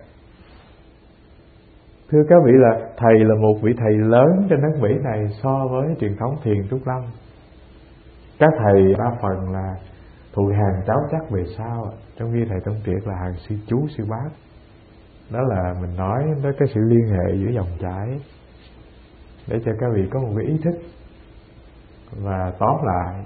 thưa các vị, là thầy là một vị thầy lớn trên nước Mỹ này so với truyền thống thiền Trúc Lâm. Các thầy đa phần là thụ hàng cháu chắc về sau, trong khi thầy Tâm Triệt là hàng sư chú sư bác. Đó là mình nói tới cái sự liên hệ giữa dòng chảy, để cho các vị có một cái ý thức. Và tóm lại,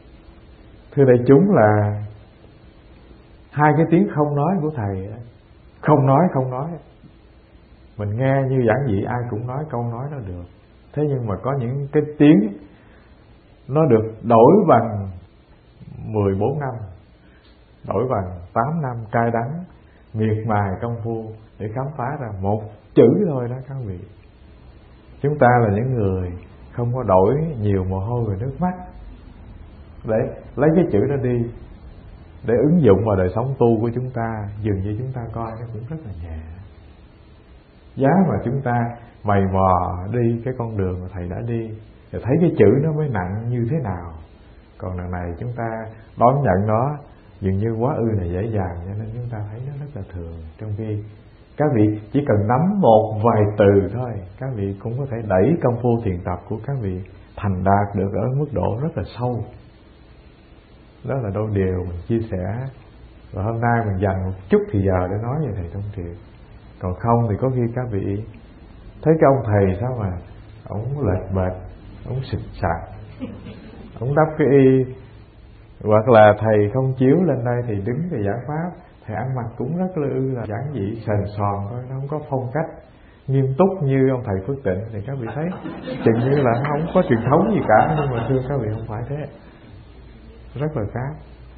thưa đại chúng, là hai cái tiếng không nói của thầy Không nói không nói. Mình nghe như giản dị ai cũng nói câu nói nó được. Thế nhưng mà có những cái tiếng nó được đổi bằng mười bốn năm, đổi bằng tám năm cay đắng, miệt mài công phu để khám phá ra một chữ thôi đó các vị. Chúng ta là những người không có đổi nhiều mồ hôi và nước mắt để lấy cái chữ đó đi để ứng dụng vào đời sống tu của chúng ta. Dường như chúng ta coi nó cũng rất là nhẹ. Giá mà chúng ta mày mò đi cái con đường mà thầy đã đi, rồi thấy cái chữ nó mới nặng như thế nào. Còn lần này chúng ta đón nhận nó dường như quá ư là dễ dàng, cho nên chúng ta thấy nó rất là thường. Trong khi các vị chỉ cần nắm một vài từ thôi, các vị cũng có thể đẩy công phu thiền tập của các vị thành đạt được ở mức độ rất là sâu. Đó là đôi điều mình chia sẻ. Và hôm nay mình dành một chút thì giờ để nói về thầy Thông Triệt. Còn không thì có khi các vị thấy cái ông thầy sao mà ổng lệch bệch, ổng xịt sạc, ổng đắp cái y, hoặc là thầy không chiếu lên đây thì đứng về giảng pháp, thầy ăn mặc cũng rất là ư là giản dị sền sòn thôi, nó không có phong cách nghiêm túc như ông thầy Phước Tịnh. Thì các vị thấy chừng như là nó không có truyền thống gì cả. Nhưng mà thưa các vị, không phải thế, rất là khác.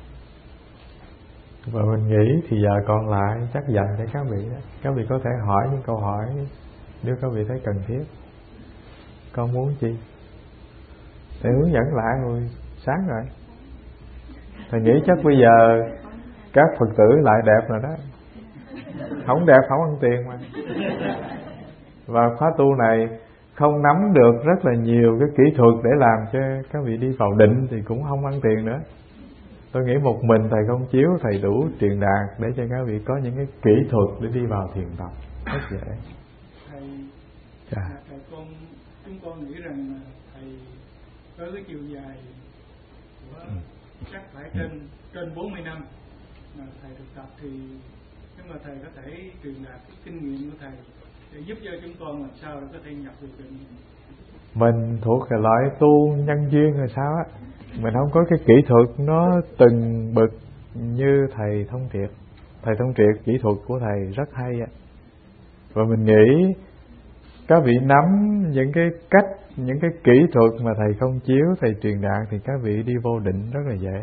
Và mình nghĩ thì giờ còn lại chắc dành cho các vị đó. Các vị có thể hỏi những câu hỏi nếu các vị thấy cần thiết. Con muốn chi? Để hướng dẫn lại rồi sáng rồi. Thầy nghĩ chắc bây giờ các Phật tử lại đẹp rồi đó. Không đẹp không ăn tiền mà. Và khóa tu này không nắm được rất là nhiều cái kỹ thuật để làm cho các vị đi vào định thì cũng không ăn tiền nữa. Tôi nghĩ một mình thầy không chiếu, thầy đủ truyền đạt để cho các vị có những cái kỹ thuật để đi vào thiền tập rất dễ. Thầy, dạ. thầy con, chúng con nghĩ rằng thầy với cái chiều dài của ừ. chắc phải trên ừ. trên bốn mươi năm mà thầy thực tập, thì nếu mà thầy có thể truyền đạt cái kinh nghiệm của thầy để giúp cho chúng con làm sao để có thể nhập được định. Mình thuộc cái loại tu nhân duyên rồi sao á, mình không có cái kỹ thuật nó từng bậc như thầy Thông Triệt. Thầy Thông Triệt kỹ thuật của thầy rất hay á, và mình nghĩ các vị nắm những cái cách, những cái kỹ thuật mà thầy không chiếu, thầy truyền đạt thì các vị đi vô định rất là dễ.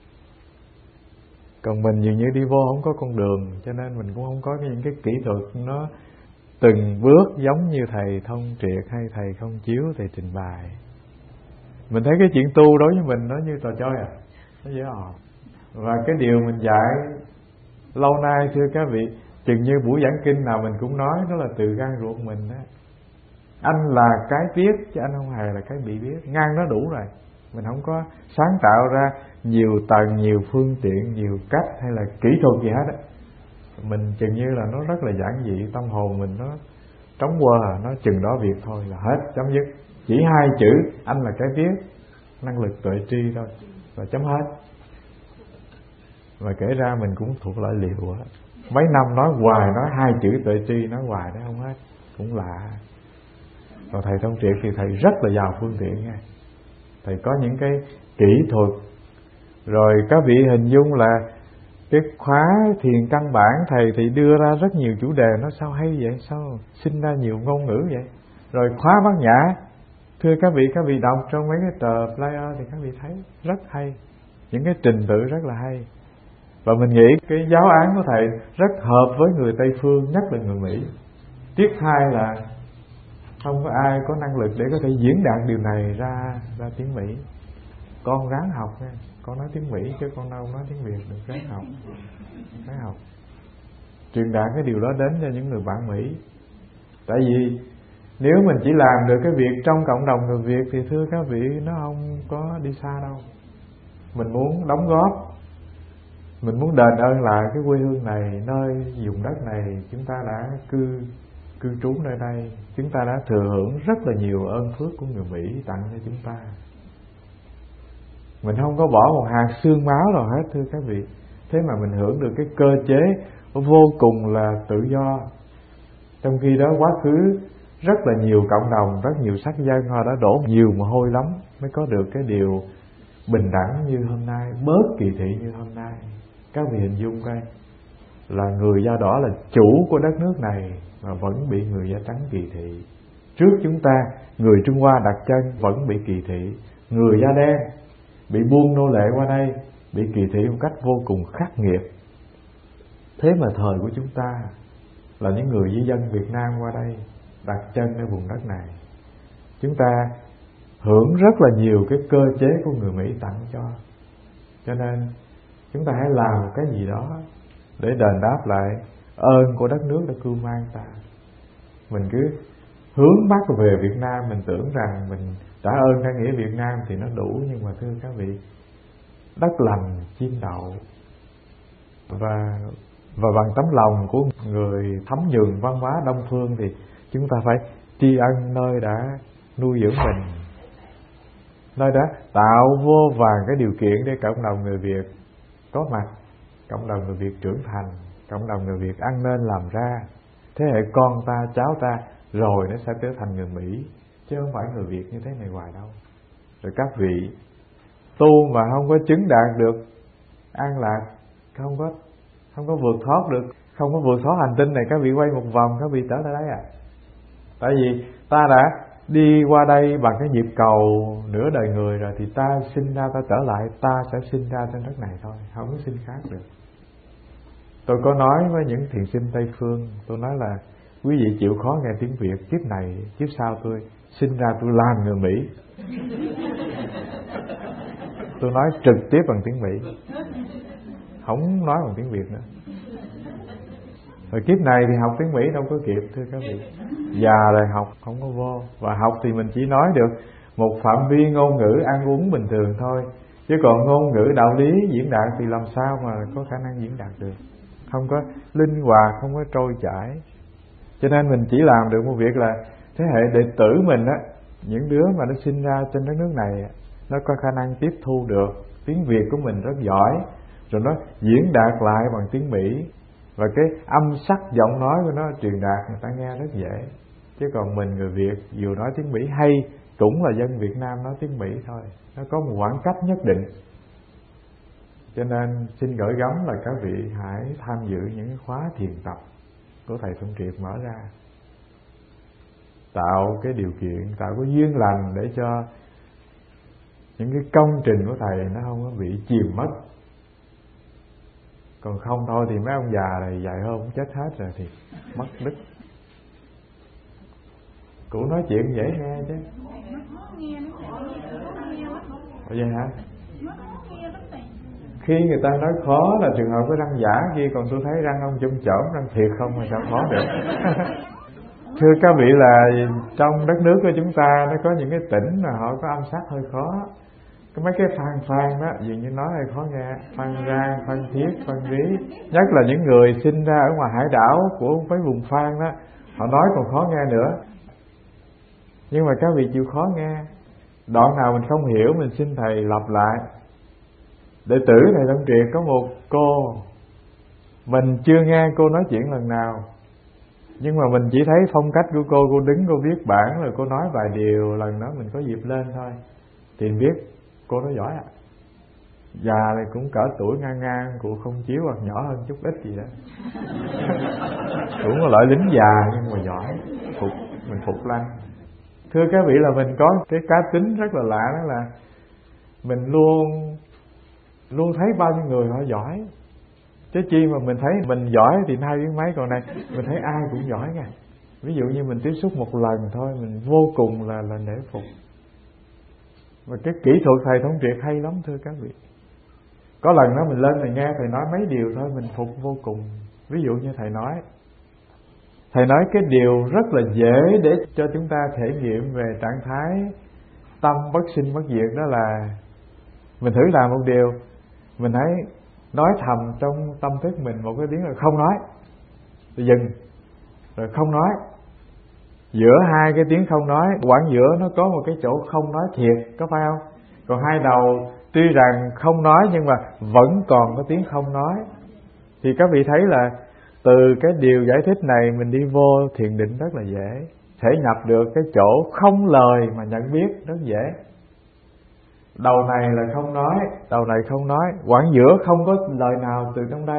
Còn mình dường như đi vô không có con đường, cho nên mình cũng không có những cái kỹ thuật nó từng bước giống như thầy Thông Triệt hay thầy không chiếu thầy trình bày. Mình thấy cái chuyện tu đối với mình nó như trò chơi à, nó dễ ồn. Và cái điều mình dạy lâu nay thưa các vị, chừng như buổi giảng kinh nào mình cũng nói đó là từ gan ruột mình đó. Anh là cái biết chứ anh không hề là cái bị biết. Ngang nó đủ rồi. Mình không có sáng tạo ra nhiều tầng, nhiều phương tiện, nhiều cách hay là kỹ thuật gì hết á. Mình chừng như là nó rất là giản dị, tâm hồn mình nó trống quơ, nó chừng đó việc thôi là hết, chấm dứt. Chỉ hai chữ anh là cái biết, năng lực tuệ tri thôi và chấm hết. Và kể ra mình cũng thuộc loại liệu á. Mấy năm nói hoài, nói hai chữ tuệ tri nói hoài đó không hết, cũng lạ. Còn thầy Thông Triệt thì thầy rất là giàu phương tiện nha. Thầy có những cái kỹ thuật. Rồi các vị hình dung là cái khóa thiền căn bản thầy thì đưa ra rất nhiều chủ đề. Nó sao hay vậy, sao sinh ra nhiều ngôn ngữ vậy. Rồi khóa Bát Nhã, thưa các vị, các vị đọc trong mấy cái tờ flyer thì các vị thấy rất hay, những cái trình tự rất là hay. Và mình nghĩ cái giáo án của thầy rất hợp với người Tây Phương, nhất là người Mỹ. Tiếc thay là không có ai có năng lực để có thể diễn đạt điều này ra ra tiếng Mỹ. Con ráng học nha, con nói tiếng Mỹ chứ con đâu nói tiếng Việt, đừng ráng học, ráng học. Truyền đạt cái điều đó đến cho những người bạn Mỹ. Tại vì nếu mình chỉ làm được cái việc trong cộng đồng người Việt thì thưa các vị, nó không có đi xa đâu. Mình muốn đóng góp, mình muốn đền ơn lại cái quê hương này, nơi vùng đất này chúng ta đã cư cư trú nơi đây, chúng ta đã thừa hưởng rất là nhiều ơn phước của người Mỹ tặng cho chúng ta. Mình không có bỏ một hạt xương máu nào hết thưa các vị. Thế mà mình hưởng được cái cơ chế vô cùng là tự do. Trong khi đó quá khứ rất là nhiều cộng đồng, rất nhiều sắc dân họ đã đổ nhiều mồ hôi lắm mới có được cái điều bình đẳng như hôm nay, bớt kỳ thị như hôm nay. Các vị hình dung coi, là người da đỏ là chủ của đất nước này mà vẫn bị người da trắng kỳ thị. Trước chúng ta, người Trung Hoa đặt chân vẫn bị kỳ thị. Người da đen bị buôn nô lệ qua đây, bị kỳ thị một cách vô cùng khắc nghiệt. Thế mà thời của chúng ta là những người di dân Việt Nam qua đây đặt chân ở vùng đất này, chúng ta hưởng rất là nhiều cái cơ chế của người Mỹ tặng cho. Cho nên chúng ta hãy làm cái gì đó để đền đáp lại ơn của đất nước đã cưu mang ta. Mình cứ hướng mắt về Việt Nam, mình tưởng rằng mình trả ơn ca nghĩa Việt Nam thì nó đủ. Nhưng mà thưa các vị, đất lành chim đậu, Và và bằng tấm lòng của người thấm nhuần văn hóa Đông phương thì chúng ta phải tri ân nơi đã nuôi dưỡng mình, nơi đã tạo vô vàn cái điều kiện để cộng đồng người Việt có mặt, cộng đồng người Việt trưởng thành, cộng đồng người Việt ăn nên làm ra. Thế hệ con ta, cháu ta rồi nó sẽ trở thành người Mỹ, chứ không phải người Việt như thế này hoài đâu. Rồi các vị tu mà không có chứng đạt được an lạc, không có không có vượt thoát được, không có vượt thoát hành tinh này, các vị quay một vòng các vị trở lại đấy à. Tại vì ta đã đi qua đây bằng cái nhịp cầu nửa đời người rồi, thì ta sinh ra ta trở lại, ta sẽ sinh ra trên đất này thôi, không có sinh khác được. Tôi có nói với những thiền sinh Tây phương, tôi nói là quý vị chịu khó nghe tiếng Việt, kiếp này kiếp sau tôi sinh ra tôi làm người Mỹ. Tôi nói trực tiếp bằng tiếng Mỹ, không nói bằng tiếng Việt nữa. Rồi kiếp này thì học tiếng Mỹ đâu có kịp thưa các vị, già rồi học không có vô. Và học thì mình chỉ nói được một phạm vi ngôn ngữ ăn uống bình thường thôi, chứ còn ngôn ngữ đạo lý diễn đạt thì làm sao mà có khả năng diễn đạt được, không có linh hoạt, không có trôi chảy. Cho nên mình chỉ làm được một việc là thế hệ đệ tử mình á, những đứa mà nó sinh ra trên đất nước này, nó có khả năng tiếp thu được tiếng Việt của mình rất giỏi, rồi nó diễn đạt lại bằng tiếng Mỹ, và cái âm sắc giọng nói của nó truyền đạt người ta nghe rất dễ. Chứ còn mình người Việt dù nói tiếng Mỹ hay cũng là dân Việt Nam nói tiếng Mỹ thôi, nó có một khoảng cách nhất định. Cho nên xin gửi gắm là các vị hãy tham dự những khóa thiền tập của thầy Thông Triệt mở ra, tạo cái điều kiện, tạo cái duyên lành để cho những cái công trình của thầy nó không có bị chìm mất. Còn không thôi thì mấy ông già này dạy hôm chết hết rồi thì mất đứt. Cụ nói chuyện dễ nghe chứ. Ủa vậy hả? Khi người ta nói khó là trường hợp cái răng giả kia, còn tôi thấy răng ông chum chởm, răng thiệt không mà sao khó được. Thưa các vị là trong đất nước của chúng ta nó có những cái tỉnh mà họ có âm sắc hơi khó. Cái mấy cái Phan Phan đó dường như nói hơi khó nghe, Phan Rang, Phan Thiết, Phan Rí, nhất là những người sinh ra ở ngoài hải đảo của mấy vùng Phan đó, họ nói còn khó nghe nữa. Nhưng mà các vị chịu khó nghe, đoạn nào mình không hiểu mình xin thầy lặp lại. Đệ tử thầy Thông Triệt có một cô, mình chưa nghe cô nói chuyện lần nào, nhưng mà mình chỉ thấy phong cách của cô, cô đứng cô viết bản rồi cô nói vài điều, lần đó mình có dịp lên thôi thì biết cô nói giỏi ạ. À. Già này cũng cỡ tuổi ngang ngang, cụ không chiếu hoặc nhỏ hơn chút ít gì đó. Cũng là loại lính già nhưng mà giỏi, phục, mình phục lắm. Thưa các vị là mình có cái cá tính rất là lạ, đó là mình luôn luôn thấy bao nhiêu người họ giỏi, chứ chi mà mình thấy mình giỏi thì hai với mấy, còn này mình thấy ai cũng giỏi nha. Ví dụ như mình tiếp xúc một lần thôi mình vô cùng là là nể phục. Và cái kỹ thuật thầy Thông Triệt hay lắm thưa các vị. Có lần đó mình lên mình nghe thầy nói mấy điều thôi mình phục vô cùng. Ví dụ như thầy nói Thầy nói cái điều rất là dễ để cho chúng ta thể nghiệm về trạng thái tâm bất sinh bất diệt, đó là mình thử làm một điều, mình hãy nói thầm trong tâm thức mình một cái tiếng là không nói, rồi dừng, rồi không nói. Giữa hai cái tiếng không nói, quãng giữa nó có một cái chỗ không nói thiệt, có phải không? Còn hai đầu tuy rằng không nói nhưng mà vẫn còn có tiếng không nói. Thì các vị thấy là từ cái điều giải thích này mình đi vô thiền định rất là dễ, thể nhập được cái chỗ không lời mà nhận biết rất dễ. Đầu này là không nói, đầu này không nói, quãng giữa không có lời nào từ trong đây,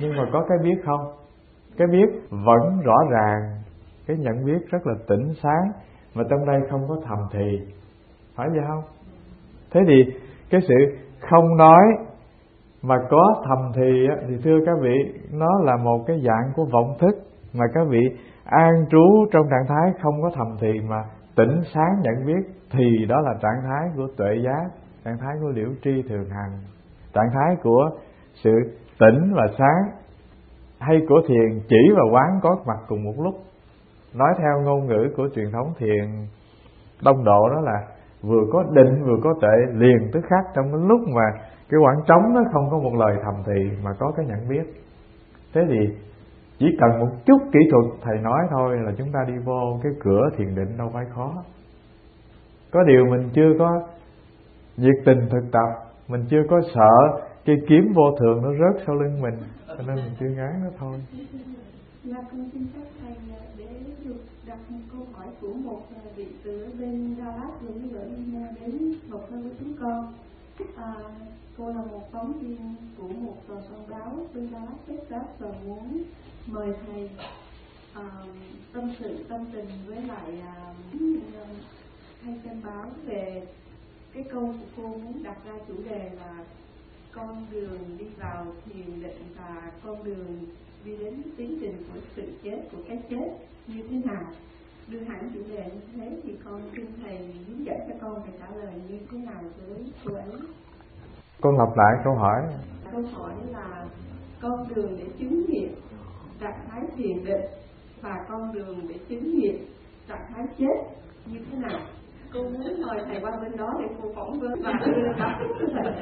nhưng mà có cái biết không? Cái biết vẫn rõ ràng, cái nhận biết rất là tỉnh sáng, mà trong đây không có thầm thì, phải vậy không? Thế thì cái sự không nói mà có thầm thì thì thưa các vị, nó là một cái dạng của vọng thức, mà các vị an trú trong trạng thái không có thầm thì mà tỉnh sáng nhận biết, thì đó là trạng thái của tuệ giác, trạng thái của liễu tri thường hằng, trạng thái của sự tỉnh và sáng, hay của thiền chỉ và quán có mặt cùng một lúc. Nói theo ngôn ngữ của truyền thống thiền Đông Độ đó là vừa có định vừa có tuệ liền tức khắc, trong cái lúc mà cái khoảng trống nó không có một lời thầm thì mà có cái nhận biết. Thế thì chỉ cần một chút kỹ thuật thầy nói thôi là chúng ta đi vô cái cửa thiền định đâu phải khó. Có điều mình chưa có nhiệt tình thực tập, mình chưa có sợ cái kiếm vô thường nó rớt sau lưng mình, cho nên mình chưa ngán nó thôi. Là con xin phép thầy để được đặt một câu hỏi của một vị tử bên Dallas vừa mới gửi đến một thân với chúng con. À, cô là một phóng viên của một tờ thông báo bên Dallas, Texas và muốn mời thầy à, tâm sự tâm tình với lại à, hay xem báo về cái câu của cô muốn đặt ra chủ đề là con đường đi vào thiền định và con đường đi đến tiến trình của sự chết, của cái chết như thế nào. Đưa hẳn chủ đề như thế thì con xin thầy hướng dẫn cho con phải trả lời như thế nào với cô ấy. Con lặp lại câu hỏi. Câu hỏi là con đường để chứng nghiệm trạng thái thiền định và con đường để chứng nghiệm trạng thái chết như thế nào. Cô muốn mời thầy qua bên đó để cô phỏng vấn và đưa đáp ứng cho thầy.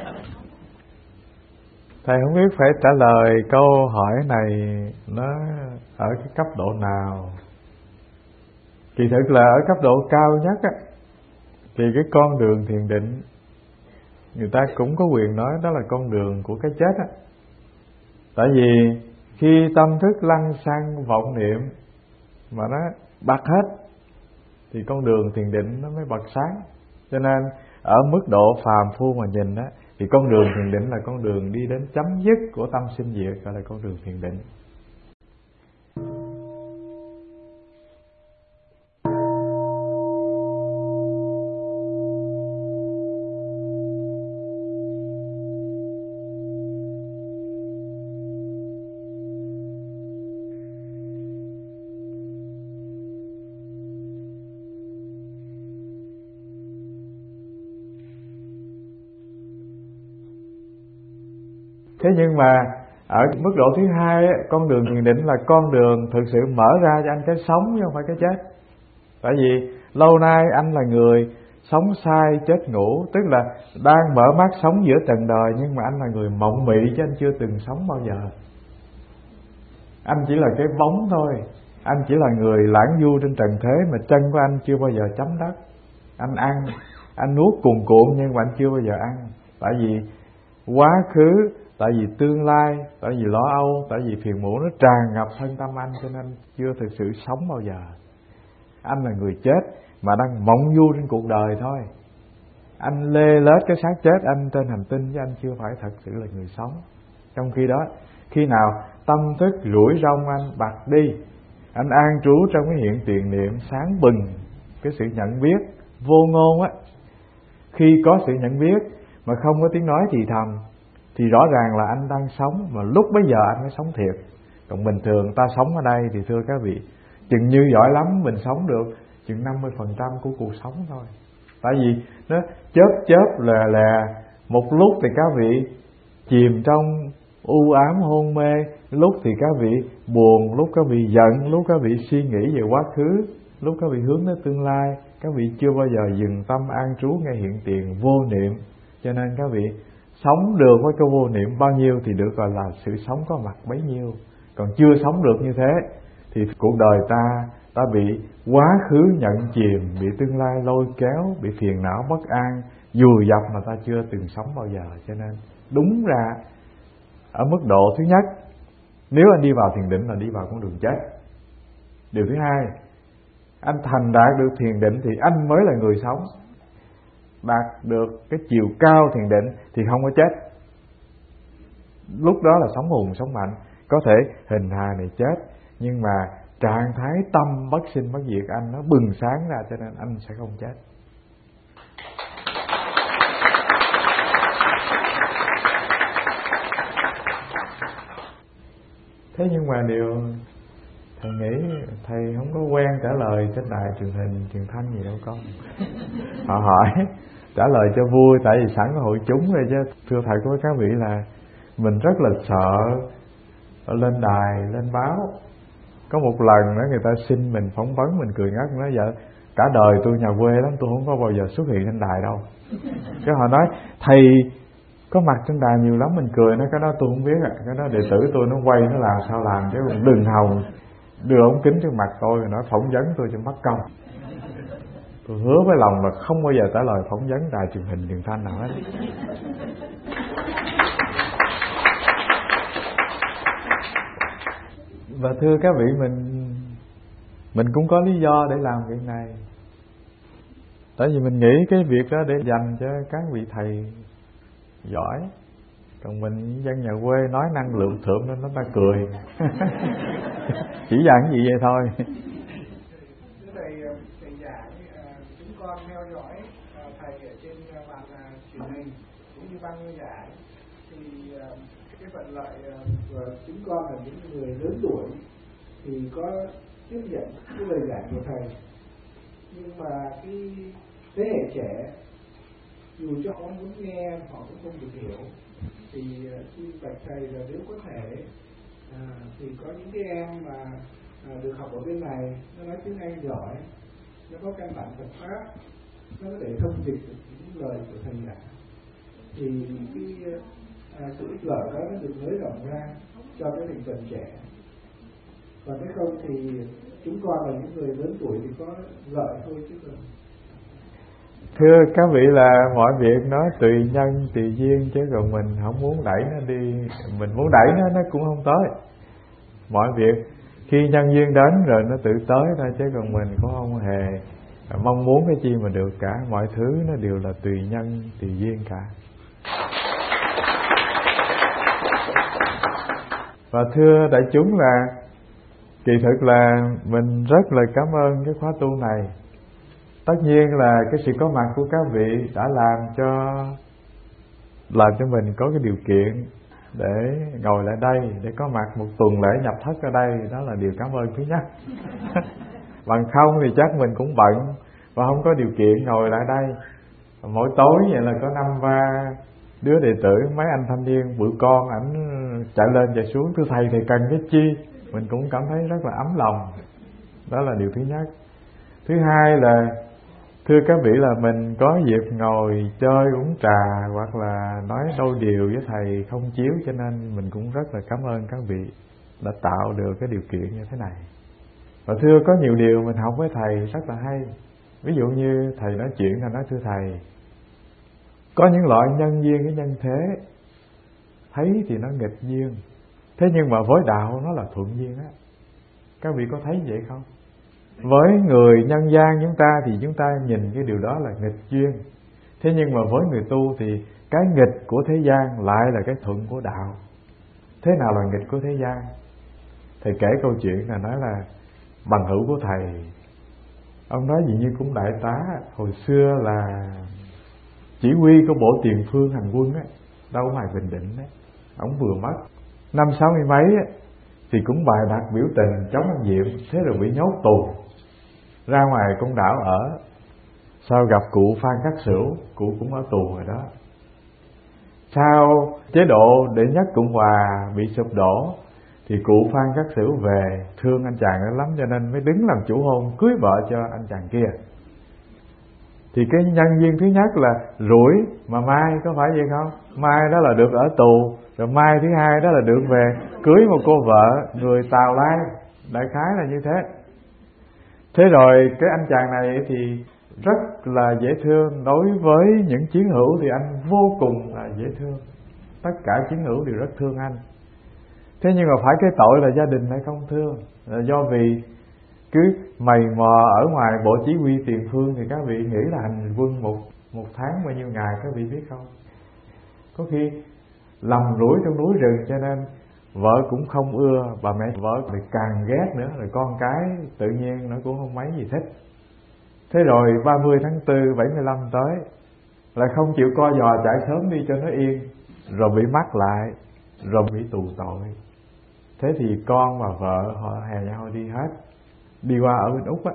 Thầy không biết phải trả lời câu hỏi này nó ở cái cấp độ nào. Kỳ thực là ở cấp độ cao nhất á, thì cái con đường thiền định người ta cũng có quyền nói đó là con đường của cái chết á. Tại vì khi tâm thức lăn sang vọng niệm mà nó bật hết thì con đường thiền định nó mới bật sáng. Cho nên ở mức độ phàm phu mà nhìn á, thì con đường thiền định là con đường đi đến chấm dứt của tâm sinh diệt, gọi là con đường thiền định. Thế nhưng mà ở mức độ thứ hai ấy, con đường thiền định là con đường thực sự mở ra cho anh cái sống chứ không phải cái chết. Tại vì lâu nay anh là người sống sai chết ngủ, tức là đang mở mắt sống giữa trần đời, nhưng mà anh là người mộng mị chứ anh chưa từng sống bao giờ. Anh chỉ là cái bóng thôi, anh chỉ là người lãng du trên trần thế, mà chân của anh chưa bao giờ chấm đất. Anh ăn, anh nuốt cuồn cuộn nhưng mà anh chưa bao giờ ăn. Tại vì quá khứ, tại vì tương lai, tại vì lo âu, tại vì phiền muộn nó tràn ngập thân tâm anh, cho nên chưa thực sự sống bao giờ. Anh là người chết mà đang mộng du trên cuộc đời thôi. Anh lê lết cái xác chết anh trên hành tinh, chứ anh chưa phải thật sự là người sống. Trong khi đó, khi nào tâm thức rủi rong anh bật đi, anh an trú trong cái hiện tiền niệm sáng bừng, cái sự nhận biết vô ngôn á. Khi có sự nhận biết mà không có tiếng nói thì thầm, thì rõ ràng là anh đang sống, mà lúc bấy giờ anh mới sống thiệt. Còn bình thường ta sống ở đây thì thưa các vị, chừng như giỏi lắm mình sống được chừng năm mươi phần trăm của cuộc sống thôi. Tại vì nó chớp chớp lè lè, một lúc thì các vị chìm trong u ám hôn mê, lúc thì các vị buồn, lúc các vị giận, lúc các vị suy nghĩ về quá khứ, lúc các vị hướng đến tương lai. Các vị chưa bao giờ dừng tâm an trú ngay hiện tiền vô niệm. Cho nên các vị sống được với cái vô niệm bao nhiêu thì được gọi là sự sống có mặt bấy nhiêu. Còn chưa sống được như thế thì cuộc đời ta ta bị quá khứ nhận chìm, bị tương lai lôi kéo, bị phiền não bất an dùi dập mà ta chưa từng sống bao giờ. Cho nên đúng ra ở mức độ thứ nhất, nếu anh đi vào thiền định là đi vào con đường chết. Điều thứ hai, anh thành đạt được thiền định thì anh mới là người sống. Đạt được cái chiều cao thiền định thì không có chết. Lúc đó là sống hùng, sống mạnh. có thể hình hài này chết, nhưng mà trạng thái tâm bất sinh bất diệt anh nó bừng sáng ra, cho nên anh sẽ không chết. Thế nhưng mà điều thầy nghĩ thầy không có quen trả lời trên đài truyền hình truyền thanh gì đâu con. Họ hỏi trả lời cho vui, tại vì sẵn có hội chúng rồi chứ. Thưa thầy với các vị là mình rất là sợ lên đài lên báo. Có một lần đó người ta xin mình phỏng vấn, mình cười ngất, nói dạ cả đời tôi nhà quê lắm, tôi không có bao giờ xuất hiện trên đài đâu. Cái họ nói thầy có mặt trên đài nhiều lắm, mình cười. Nói cái đó tôi không biết à, cái đó đệ tử tôi nó quay nó làm sao làm, chứ đừng hòng đưa ống kính trước mặt tôi nó phỏng vấn tôi cho mất công. Tôi hứa với lòng là không bao giờ trả lời phỏng vấn đài truyền hình truyền thanh nào hết. Và thưa các vị, mình mình cũng có lý do để làm việc này. Tại vì mình nghĩ cái việc đó để dành cho các vị thầy giỏi, còn mình dân nhà quê nói năng lượng thượng nên nó ta cười. Chỉ dặn gì vậy thôi. Thầy thầy giảng chúng con theo dõi thầy ở trên màn truyền hình cũng như băng giảng, thì cái vận lợi của chúng con là những người lớn tuổi thì có tiếp nhận cái lời giảng của thầy, nhưng mà cái thế hệ trẻ dù cho họ muốn nghe họ cũng không được hiểu. Thì khi bạch thầy là nếu có thể à, thì có những cái em mà à, được học ở bên này, nó nói tiếng Anh giỏi, nó có căn bản Phật pháp, nó có thể thông dịch được những lời của thầy giảng, thì cái à, sự ích lợi đó nó được nới rộng ra cho cái thành phần trẻ. Còn nếu không thì chúng con là những người lớn tuổi thì có lợi thôi chứ không. Thưa các vị là mọi việc nó tùy nhân tùy duyên, chứ còn mình không muốn đẩy nó đi, mình muốn đẩy nó nó cũng không tới. Mọi việc khi nhân duyên đến rồi nó tự tới thôi, chứ còn mình cũng không hề mong muốn cái chi mà được cả. Mọi thứ nó đều là tùy nhân tùy duyên cả. Và thưa đại chúng là kỳ thực là mình rất là cảm ơn cái khóa tu này. Tất nhiên là cái sự có mặt của các vị đã làm cho làm cho mình có cái điều kiện để ngồi lại đây, để có mặt một tuần lễ nhập thất ở đây. Đó là điều cảm ơn thứ nhất. Bằng không thì chắc mình cũng bận và không có điều kiện ngồi lại đây. Mỗi tối vậy là có năm ba đứa đệ tử, mấy anh thanh niên bự con, ảnh chạy lên chạy xuống, thưa thầy thầy cần cái chi, mình cũng cảm thấy rất là ấm lòng. Đó là điều thứ nhất. Thứ hai là thưa các vị là mình có dịp ngồi chơi uống trà hoặc là nói đôi điều với thầy không chiếu, cho nên mình cũng rất là cảm ơn các vị đã tạo được cái điều kiện như thế này. Và thưa có nhiều điều mình học với thầy rất là hay. Ví dụ như thầy nói chuyện là nói thưa thầy, có những loại nhân duyên cái nhân thế thấy thì nó nghịch duyên, thế nhưng mà với đạo nó là thuận duyên á. Các vị có thấy vậy không? Với người nhân gian chúng ta thì chúng ta nhìn cái điều đó là nghịch duyên, thế nhưng mà với người tu thì cái nghịch của thế gian lại là cái thuận của đạo. Thế nào là nghịch của thế gian? Thầy kể câu chuyện là nói là bằng hữu của thầy, ông nói gì như cũng đại tá, hồi xưa là chỉ huy của bộ tiền phương hành quân á, đâu ngoài Bình Định đấy. Ông vừa mất năm sáu mươi mấy á, thì cũng bài đặt biểu tình chống anh Diệm, thế rồi bị nhốt tù, ra ngoài Côn Đảo ở. Sau gặp cụ Phan Cát Sửu, cụ cũng ở tù rồi đó. Sau chế độ đệ nhất Cộng Hòa bị sụp đổ thì cụ Phan Cát Sửu về thương anh chàng đó lắm, cho nên mới đứng làm chủ hôn cưới vợ cho anh chàng kia. Thì cái nhân duyên thứ nhất là rủi mà mai, có phải vậy không? Mai đó là được ở tù, rồi mai thứ hai đó là được về cưới một cô vợ người Tàu Lai, đại khái là như thế. Thế rồi cái anh chàng này thì rất là dễ thương, đối với những chiến hữu thì anh vô cùng là dễ thương, tất cả chiến hữu đều rất thương anh. Thế nhưng mà phải cái tội là gia đình lại không thương, là do vì cứ mày mò ở ngoài bộ chỉ huy tiền phương. Thì các vị nghĩ là hành quân một một tháng bao nhiêu ngày các vị biết không? Có khi lầm lũi trong núi rừng, cho nên Vợ cũng không ưa, bà mẹ vợ thì càng ghét nữa, rồi con cái tự nhiên nó cũng không mấy gì thích. Thế rồi ba mươi tháng tư bảy mươi lăm tới, là không chịu co giò chạy sớm đi cho nó yên, rồi bị mắc lại, rồi bị tù tội. Thế thì con và vợ họ hè nhau đi hết, đi qua ở bên Úc á.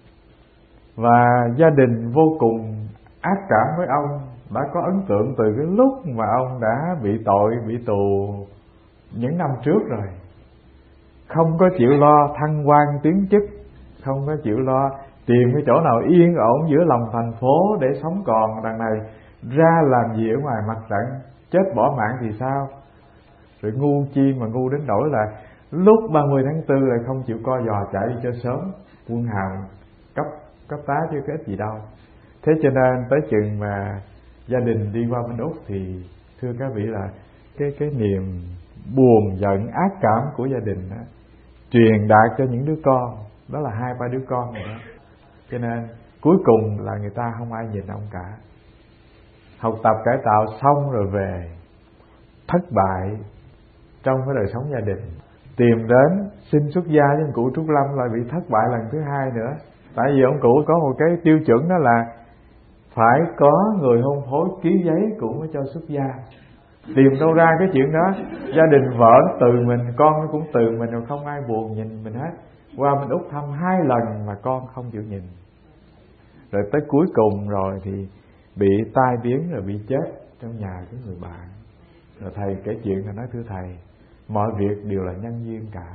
Và gia đình vô cùng ác cảm với ông, đã có ấn tượng từ cái lúc mà ông đã bị tội, bị tù những năm trước rồi. Không có chịu lo thăng quan tiến chức, không có chịu lo tìm cái chỗ nào yên ổn giữa lòng thành phố để sống còn. Đằng này ra làm gì ở ngoài mặt trận, chết bỏ mạng thì sao? Rồi ngu chi mà ngu đến nỗi là lúc ba mươi tháng tư lại không chịu co giò chạy đi cho sớm, quân hàm cấp cấp tá chứ có ích gì đâu. Thế cho nên tới chừng mà gia đình đi qua bên Úc thì thưa các vị là cái cái niềm buồn giận ác cảm của gia đình đó, truyền đạt cho những đứa con, đó là hai ba đứa con rồi đó. Cho nên cuối cùng là người ta không ai nhìn ông cả. Học tập cải tạo xong rồi về, thất bại trong cái đời sống gia đình, tìm đến xin xuất gia với ông cụ Trúc Lâm lại bị thất bại lần thứ hai nữa. Tại vì ông cụ có một cái tiêu chuẩn đó là phải có người hôn phối ký giấy cũng mới cho xuất gia. Tìm đâu ra cái chuyện đó. Gia đình vợ từ mình, con nó cũng từ mình, rồi không ai buồn nhìn mình hết. Qua bên Úc thăm hai lần mà con không chịu nhìn. Rồi tới cuối cùng rồi thì bị tai biến, rồi bị chết trong nhà của người bạn. Rồi thầy kể chuyện là nói thưa thầy, mọi việc đều là nhân duyên cả.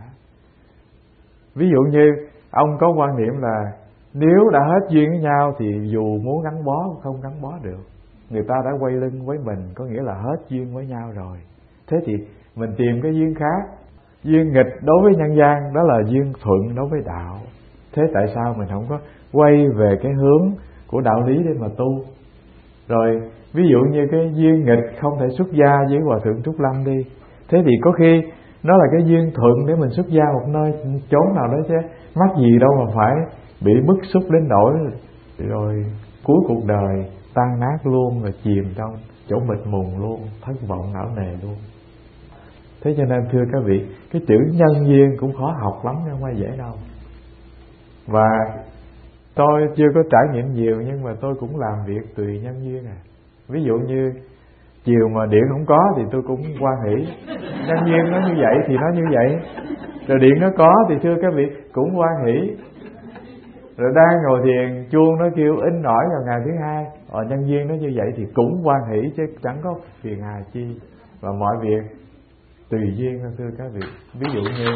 Ví dụ như ông có quan niệm là nếu đã hết duyên với nhau thì dù muốn gắn bó cũng không gắn bó được. Người ta đã quay lưng với mình, có nghĩa là hết duyên với nhau rồi. Thế thì mình tìm cái duyên khác. Duyên nghịch đối với nhân gian đó là duyên thuận đối với đạo. Thế tại sao mình không có quay về cái hướng của đạo lý để mà tu? Rồi ví dụ như cái duyên nghịch không thể xuất gia với Hòa Thượng Trúc Lâm đi, thế thì có khi nó là cái duyên thuận để mình xuất gia một nơi chốn nào đó chứ. Mắc gì đâu mà phải bị bức xúc đến nỗi rồi cuối cuộc đời tan nát luôn, rồi chìm trong chỗ mịt mùng luôn, thất vọng não nề luôn. Thế cho nên thưa các vị, cái chữ nhân duyên cũng khó học lắm, không phải dễ đâu. Và tôi chưa có trải nghiệm nhiều, nhưng mà tôi cũng làm việc tùy nhân duyên à. Ví dụ như chiều mà điện không có thì tôi cũng hoan hỷ, nhân duyên nó như vậy thì nó như vậy. Rồi điện nó có thì thưa các vị cũng hoan hỷ. Rồi đang ngồi thiền chuông nó kêu in ỏi vào ngày thứ hai, ờ, nhân duyên nó như vậy thì cũng hoan hỷ chứ chẳng có phiền hà chi. Và mọi việc tùy duyên thôi thưa các vị. Ví dụ như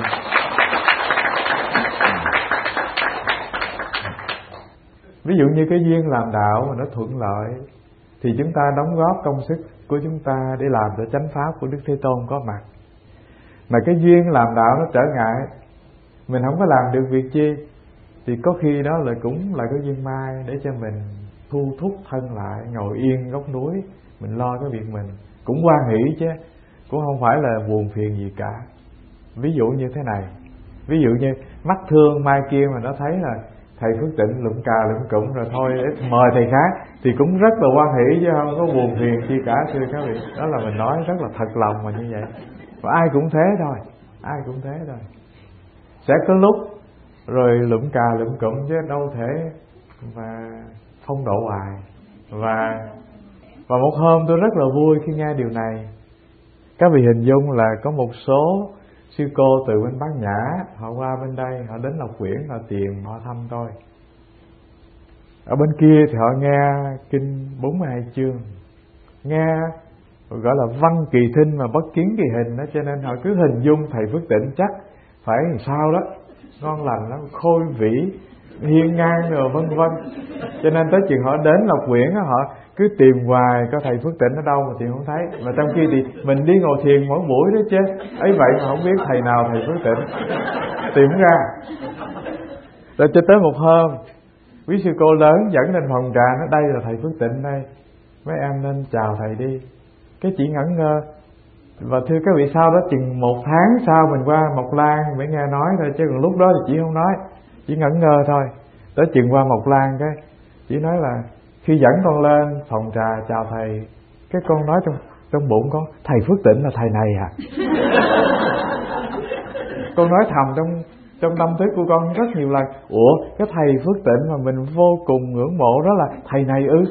ví dụ như cái duyên làm đạo mà nó thuận lợi thì chúng ta đóng góp công sức của chúng ta để làm cho chánh pháp của Đức Thế Tôn có mặt. Mà cái duyên làm đạo nó trở ngại, mình không có làm được việc chi, thì có khi đó là cũng là cái duyên mai để cho mình thu thúc thân lại, ngồi yên góc núi, mình lo cái việc mình, cũng hoan hỷ chứ, cũng không phải là buồn phiền gì cả. Ví dụ như thế này, ví dụ như mắt thương mai kia mà nó thấy là thầy Phước Tịnh lụm cà lụm cụm rồi thôi để mời thầy khác, thì cũng rất là hoan hỷ chứ không có buồn phiền chi cả thưa các vị. Đó là mình nói rất là thật lòng mà như vậy. Và ai cũng thế thôi, ai cũng thế thôi. Sẽ có lúc rồi lụm cà lụm cụm chứ đâu thể và phong độ hoài. Và và một hôm tôi rất là vui khi nghe điều này. Các vị hình dung là có một số sư cô từ bên Bát Nhã họ qua bên đây, họ đến Lộc Quyển, họ tìm, họ thăm tôi. Ở bên kia thì họ nghe kinh bốn mươi hai chương, nghe gọi là văn kỳ thinh mà bất kiến kỳ hình đó, cho nên họ cứ hình dung thầy Phước Tịnh chắc phải làm sao đó ngon lành lắm, khôi vĩ, hiên ngang rồi vân vân. Cho nên tới chừng họ đến Lộc Quyển họ cứ tìm hoài coi thầy Phước Tịnh ở đâu mà tìm không thấy. Mà trong khi thì mình đi ngồi thiền mỗi buổi đó chứ, ấy vậy mà không biết thầy nào thầy Phước Tịnh, tìm không ra. Rồi cho tới một hôm, quý sư cô lớn dẫn lên phòng trà, nói đây là thầy Phước Tịnh đây, mấy em nên chào thầy đi. Cái chị ngẩn ngơ. Và thưa các vị, sau đó chừng một tháng sau mình qua Mộc Lan mới nghe nói thôi, chứ còn lúc đó thì chị không nói, chỉ ngẩn ngơ thôi. Tới chừng qua Mộc Lan cái chị nói là khi dẫn con lên phòng trà chào thầy, cái con nói trong trong bụng con thầy Phước Tịnh là thầy này à? Con nói thầm trong trong tâm thức của con rất nhiều lần, ủa cái thầy Phước Tịnh mà mình vô cùng ngưỡng mộ đó là thầy này ư?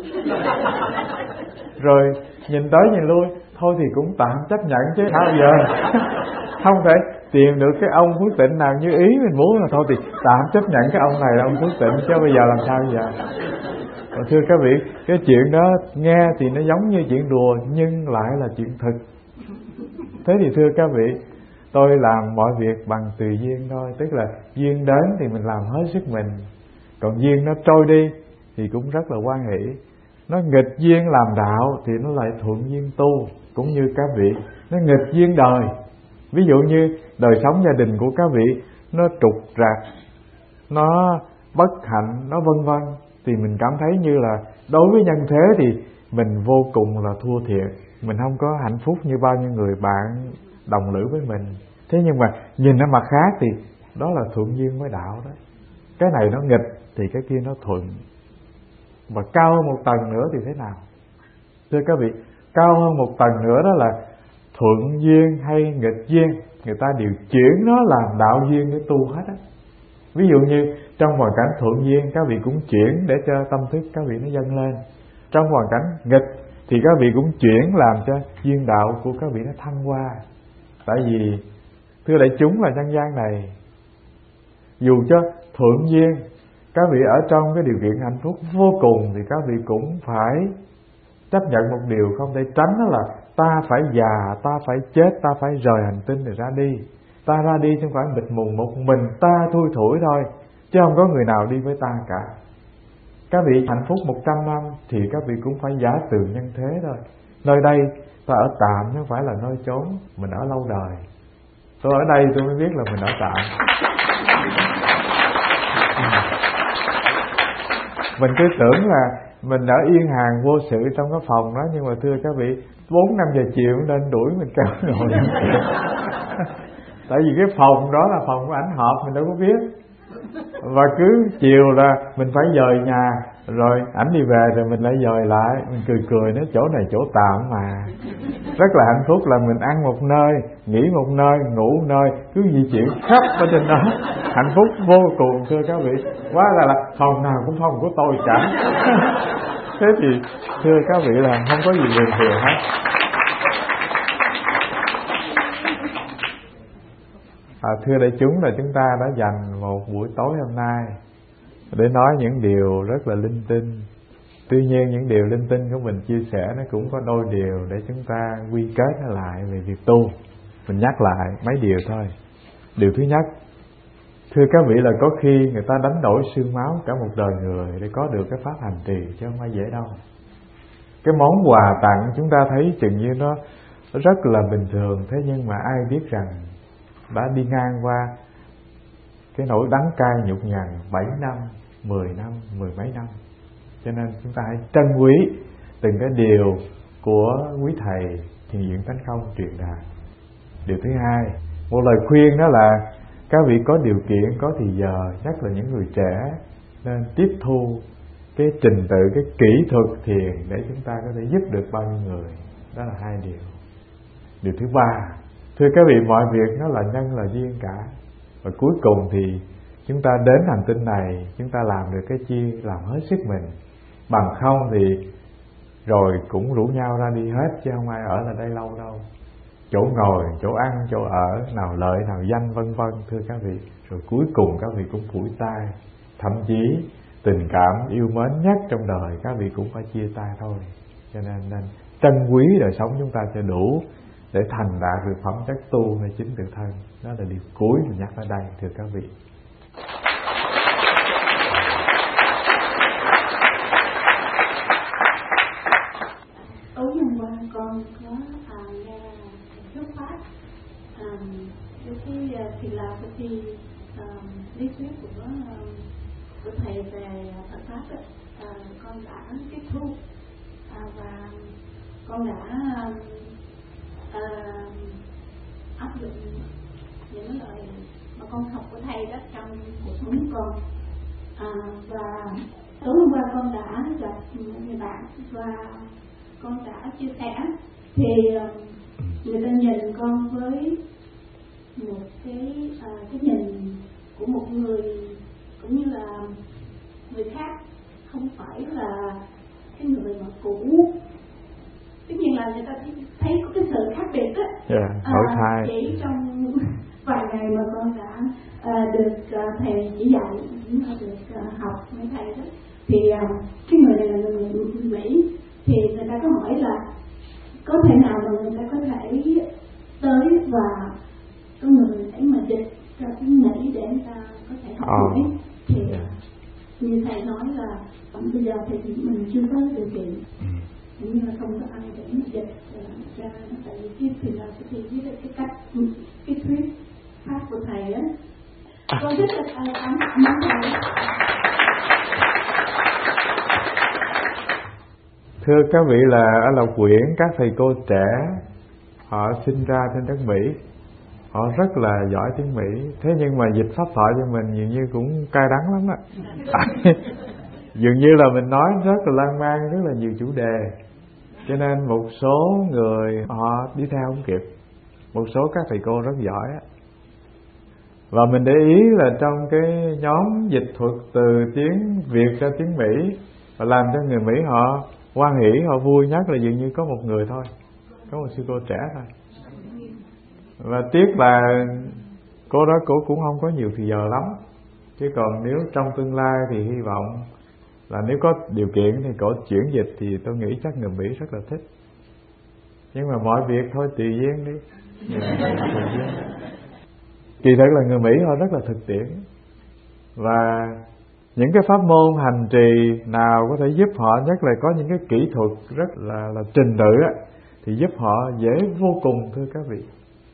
Rồi nhìn tới nhìn lui, thôi thì cũng tạm chấp nhận chứ sao giờ. Không thể tìm được cái ông Phước Tịnh nào như ý mình muốn, là thôi thì tạm chấp nhận cái ông này là ông Phước Tịnh, chứ bây giờ làm sao giờ. Còn thưa các vị, cái chuyện đó nghe thì nó giống như chuyện đùa nhưng lại là chuyện thực. Thế thì thưa các vị, tôi làm mọi việc bằng tùy duyên thôi. Tức là duyên đến thì mình làm hết sức mình, còn duyên nó trôi đi thì cũng rất là hoan hỷ. Nó nghịch duyên làm đạo thì nó lại thuận duyên tu. Cũng như các vị, nó nghịch duyên đời. Ví dụ như đời sống gia đình của các vị nó trục trặc, nó bất hạnh, nó vân vân, thì mình cảm thấy như là đối với nhân thế thì mình vô cùng là thua thiệt, mình không có hạnh phúc như bao nhiêu người bạn đồng lữ với mình. Thế nhưng mà nhìn ở mặt khác thì đó là thuận duyên với đạo đó. Cái này nó nghịch thì cái kia nó thuận. Và cao hơn một tầng nữa thì thế nào? Thưa các vị, cao hơn một tầng nữa đó là thuận duyên hay nghịch duyên, người ta đều chuyển nó làm đạo duyên để tu hết á. Ví dụ như trong hoàn cảnh thuận duyên, các vị cũng chuyển để cho tâm thức các vị nó dâng lên. Trong hoàn cảnh nghịch thì các vị cũng chuyển làm cho duyên đạo của các vị nó thăng hoa. Tại vì thưa đại chúng là nhân gian này, dù cho thuận duyên các vị ở trong cái điều kiện hạnh phúc vô cùng thì các vị cũng phải chấp nhận một điều không thể tránh, đó là ta phải già, ta phải chết, ta phải rời hành tinh rồi ra đi. Ta ra đi không phải mịt mùng một mình ta thui thủi thôi, chứ không có người nào đi với ta cả. Các vị hạnh phúc một trăm năm thì các vị cũng phải giả từ nhân thế thôi. Nơi đây ta ở tạm chứ không phải là nơi chốn mình ở lâu đời. Tôi ở đây tôi mới biết là mình ở tạm. Mình cứ tưởng là mình ở yên hàng vô sự trong cái phòng đó, nhưng mà thưa các vị, bốn năm giờ chiều nên đuổi mình kéo ngồi. Tại vì cái phòng đó là phòng của ảnh họp, mình đâu có biết. Và cứ chiều là mình phải dời nhà, rồi ảnh đi về rồi mình lại dời lại. Mình cười cười nói chỗ này chỗ tạm mà. Rất là hạnh phúc là mình ăn một nơi, nghỉ một nơi, ngủ một nơi, cứ di chuyển khắp ở trên đó. Hạnh phúc vô cùng thưa các vị. Quá là, là phòng nào cũng phòng của tôi cả. Thế thì thưa các vị là không có gì bình thường hết. À, thưa đại chúng, là chúng ta đã dành một buổi tối hôm nay để nói những điều rất là linh tinh. Tuy nhiên những điều linh tinh của mình chia sẻ nó cũng có đôi điều để chúng ta quy kết nó lại về việc tu. Mình nhắc lại mấy điều thôi. Điều thứ nhất, thưa các vị, là có khi người ta đánh đổi xương máu cả một đời người để có được cái pháp hành trì, chứ không phải dễ đâu. Cái món quà tặng chúng ta thấy chừng như nó rất là bình thường, thế nhưng mà ai biết rằng đã đi ngang qua cái nỗi đắng cay nhục nhằn bảy năm, mười năm, mười mấy năm. Cho nên chúng ta hãy trân quý từng cái điều của quý thầy Thiền viện Tánh Không truyền đạt. Điều thứ hai, một lời khuyên đó là các vị có điều kiện, có thì giờ, nhất là những người trẻ, nên tiếp thu cái trình tự, cái kỹ thuật thiền để chúng ta có thể giúp được bao nhiêu người. Đó là hai điều. Điều thứ ba, thưa các vị, mọi việc nó là nhân là duyên cả. Và cuối cùng thì chúng ta đến hành tinh này, chúng ta làm được cái chi, làm hết sức mình. Bằng không thì rồi cũng rủ nhau ra đi hết, chứ không ai ở lại đây lâu đâu. Chỗ ngồi, chỗ ăn, chỗ ở, nào lợi, nào danh, vân vân, thưa các vị. Rồi cuối cùng các vị cũng phủi tay. Thậm chí tình cảm yêu mến nhất trong đời các vị cũng phải chia tay thôi. Cho nên nên trân quý đời sống chúng ta cho đủ để thành đạt được phẩm chất tu nơi chính tự thân. Đó là điều cuối mình nhắc ở đây, thưa các vị. Tối hôm qua con có à, nghe thuyết pháp à, cái thì là cái à, lý thuyết của à, của thầy về Phật pháp ấy, à, con đã tiếp thu à, và con đã à, áp dụng những lời mà con học của thầy đó trong cuộc sống của con. À, và tối hôm qua con đã gặp một người bạn và con đã chia sẻ thì người ta nhìn con với một cái à, cái nhìn của một người cũng như là người khác, không phải là cái người mà cũ. Tất nhiên là người ta thấy có cái sự khác biệt á. Yeah, đổi à, thay. Chỉ trong vài ngày mà con đã à, được à, thầy chỉ dạy, được à, học mấy thầy đó, thì à, cái người này là người, người Mỹ, thì người ta có hỏi là có thể nào mà người ta có thể tới và có người để mà dịch cho tiếng Mỹ để người ta có thể học hỏi. Oh. Thì yeah. Như thầy nói là bây giờ thì mình chưa có điều kiện, cũng như là không có ai để mà dịch ra, tại vì cái thì là cái thì với cái cách cái thuyết pháp của thầy á, con rất là cảm ơn thầy. Thưa các vị, là ở Lộc Quyển, các thầy cô trẻ họ sinh ra trên đất Mỹ, họ rất là giỏi tiếng Mỹ, thế nhưng mà dịch pháp thoại cho mình dường như cũng cay đắng lắm á. Dường như là mình nói rất là lan man, rất là nhiều chủ đề, cho nên một số người họ đi theo không kịp. Một số các thầy cô rất giỏi á. Và mình để ý là trong cái nhóm dịch thuật từ tiếng Việt ra tiếng Mỹ, và làm cho người Mỹ họ hoan hỉ, họ vui nhất là dường như có một người thôi, có một sư cô trẻ thôi. Và tiếc là cô đó cô cũng không có nhiều thời giờ lắm, chứ còn nếu trong tương lai thì hy vọng là nếu có điều kiện thì cổ chuyển dịch, thì tôi nghĩ chắc người Mỹ rất là thích. Nhưng mà mọi việc thôi tùy duyên đi. Kỳ thực là người Mỹ họ rất là thực tiễn, và những cái pháp môn hành trì nào có thể giúp họ, nhất là có những cái kỹ thuật rất là, là trình tự á, thì giúp họ dễ vô cùng, thưa các vị.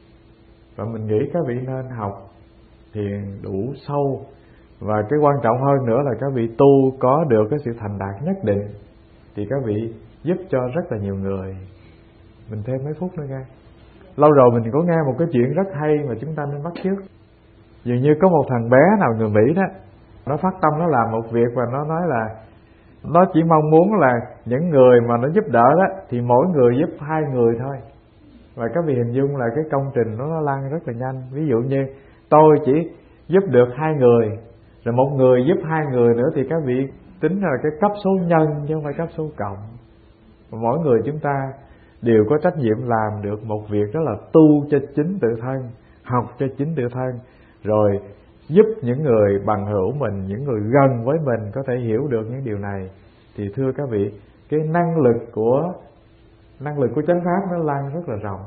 Và mình nghĩ các vị nên học thiền đủ sâu, và cái quan trọng hơn nữa là các vị tu có được cái sự thành đạt nhất định, thì các vị giúp cho rất là nhiều người. Mình thêm mấy phút nữa nghe. Lâu rồi mình có nghe một cái chuyện rất hay mà chúng ta nên bắt chước. Dường như có một thằng bé nào người Mỹ đó, nó phát tâm nó làm một việc, và nó nói là nó chỉ mong muốn là những người mà nó giúp đỡ đó thì mỗi người giúp hai người thôi. Và các vị hình dung là cái công trình nó, nó lan rất là nhanh. Ví dụ như tôi chỉ giúp được hai người, rồi một người giúp hai người nữa, thì các vị tính là cái cấp số nhân chứ không phải cấp số cộng. Và mỗi người chúng ta đều có trách nhiệm làm được một việc, đó là tu cho chính tự thân, học cho chính tự thân, rồi giúp những người bằng hữu mình, những người gần với mình có thể hiểu được những điều này. Thì thưa các vị, cái năng lực của năng lực của chánh pháp nó lan rất là rộng.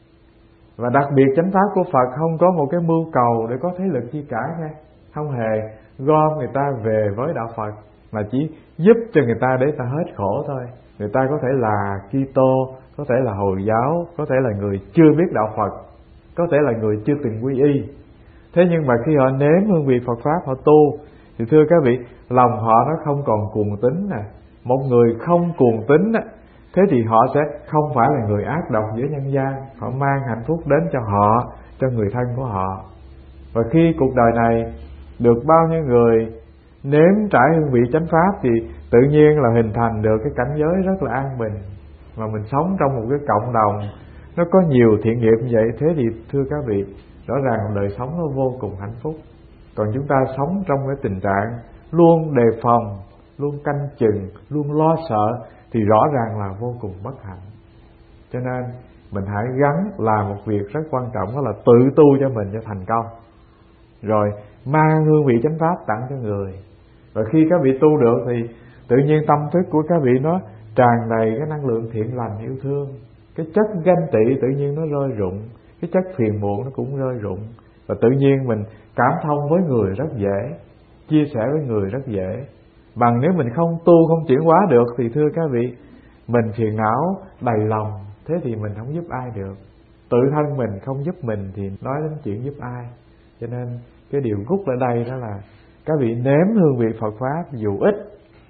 Và đặc biệt chánh pháp của Phật không có một cái mưu cầu để có thế lực chi cả nha, không hề gom người ta về với đạo Phật, mà chỉ giúp cho người ta để ta hết khổ thôi. Người ta có thể là Kitô, có thể là Hồi giáo, có thể là người chưa biết đạo Phật, có thể là người chưa từng quy y. Thế nhưng mà khi họ nếm hương vị Phật pháp, họ tu, thì thưa các vị, lòng họ nó không còn cuồng tín nè. Một người không cuồng tín á, thế thì họ sẽ không phải là người ác độc giữa nhân gian. Họ mang hạnh phúc đến cho họ, cho người thân của họ. Và khi cuộc đời này được bao nhiêu người nếm trải hương vị chánh pháp, thì tự nhiên là hình thành được cái cảnh giới rất là an bình. Mà mình sống trong một cái cộng đồng nó có nhiều thiện nghiệp như vậy, thế thì thưa các vị, rõ ràng đời sống nó vô cùng hạnh phúc. Còn chúng ta sống trong cái tình trạng luôn đề phòng, luôn canh chừng, luôn lo sợ, thì rõ ràng là vô cùng bất hạnh. Cho nên mình hãy gắng làm một việc rất quan trọng, đó là tự tu cho mình cho thành công, rồi mang hương vị chánh pháp tặng cho người. Và khi các vị tu được thì tự nhiên tâm thức của các vị nó tràn đầy cái năng lượng thiện lành yêu thương. Cái chất ganh tị tự nhiên nó rơi rụng, cái chất phiền muộn nó cũng rơi rụng. Và tự nhiên mình cảm thông với người rất dễ, chia sẻ với người rất dễ. Bằng nếu mình không tu, không chuyển hóa được, thì thưa các vị, mình phiền não đầy lòng, thế thì mình không giúp ai được. Tự thân mình không giúp mình thì nói đến chuyện giúp ai. Cho nên cái điều gút ở đây đó là các vị nếm hương vị Phật pháp dù ít,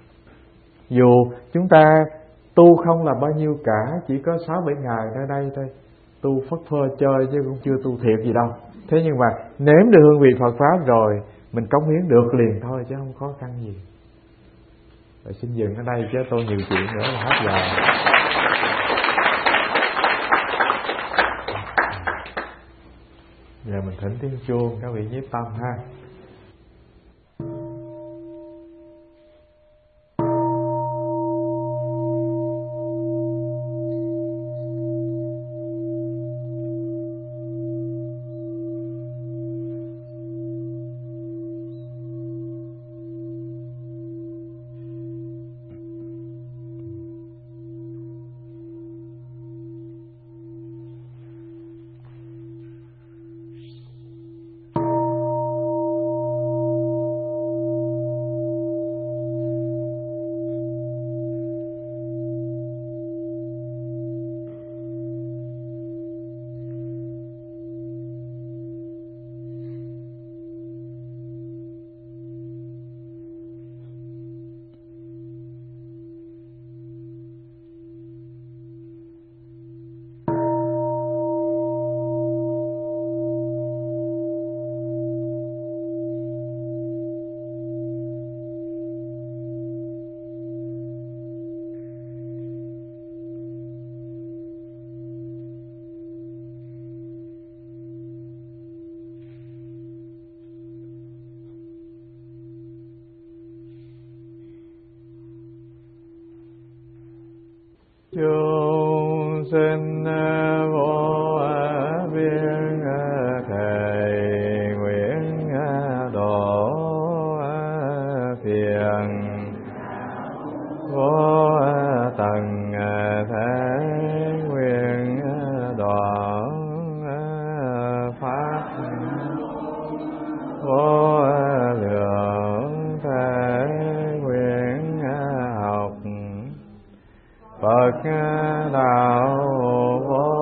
dù chúng ta tu không là bao nhiêu cả, chỉ có sáu bảy ngày nơi đây thôi, tu phất phơ chơi chứ cũng chưa tu thiệt gì đâu. Thế nhưng mà nếm được hương vị Phật pháp rồi, mình cống hiến được liền thôi, chứ không khó khăn gì. Rồi xin dừng ở đây chứ tôi nhiều chuyện nữa là hết giờ. Giờ mình thỉnh tiếng chuông, các vị nhiếp tâm ha. Chúng sinh vô biên thệ nguyện độ phiền vô tận thế nguyện đoạn pháp vô lượng thế nguyện học Phật đạo vô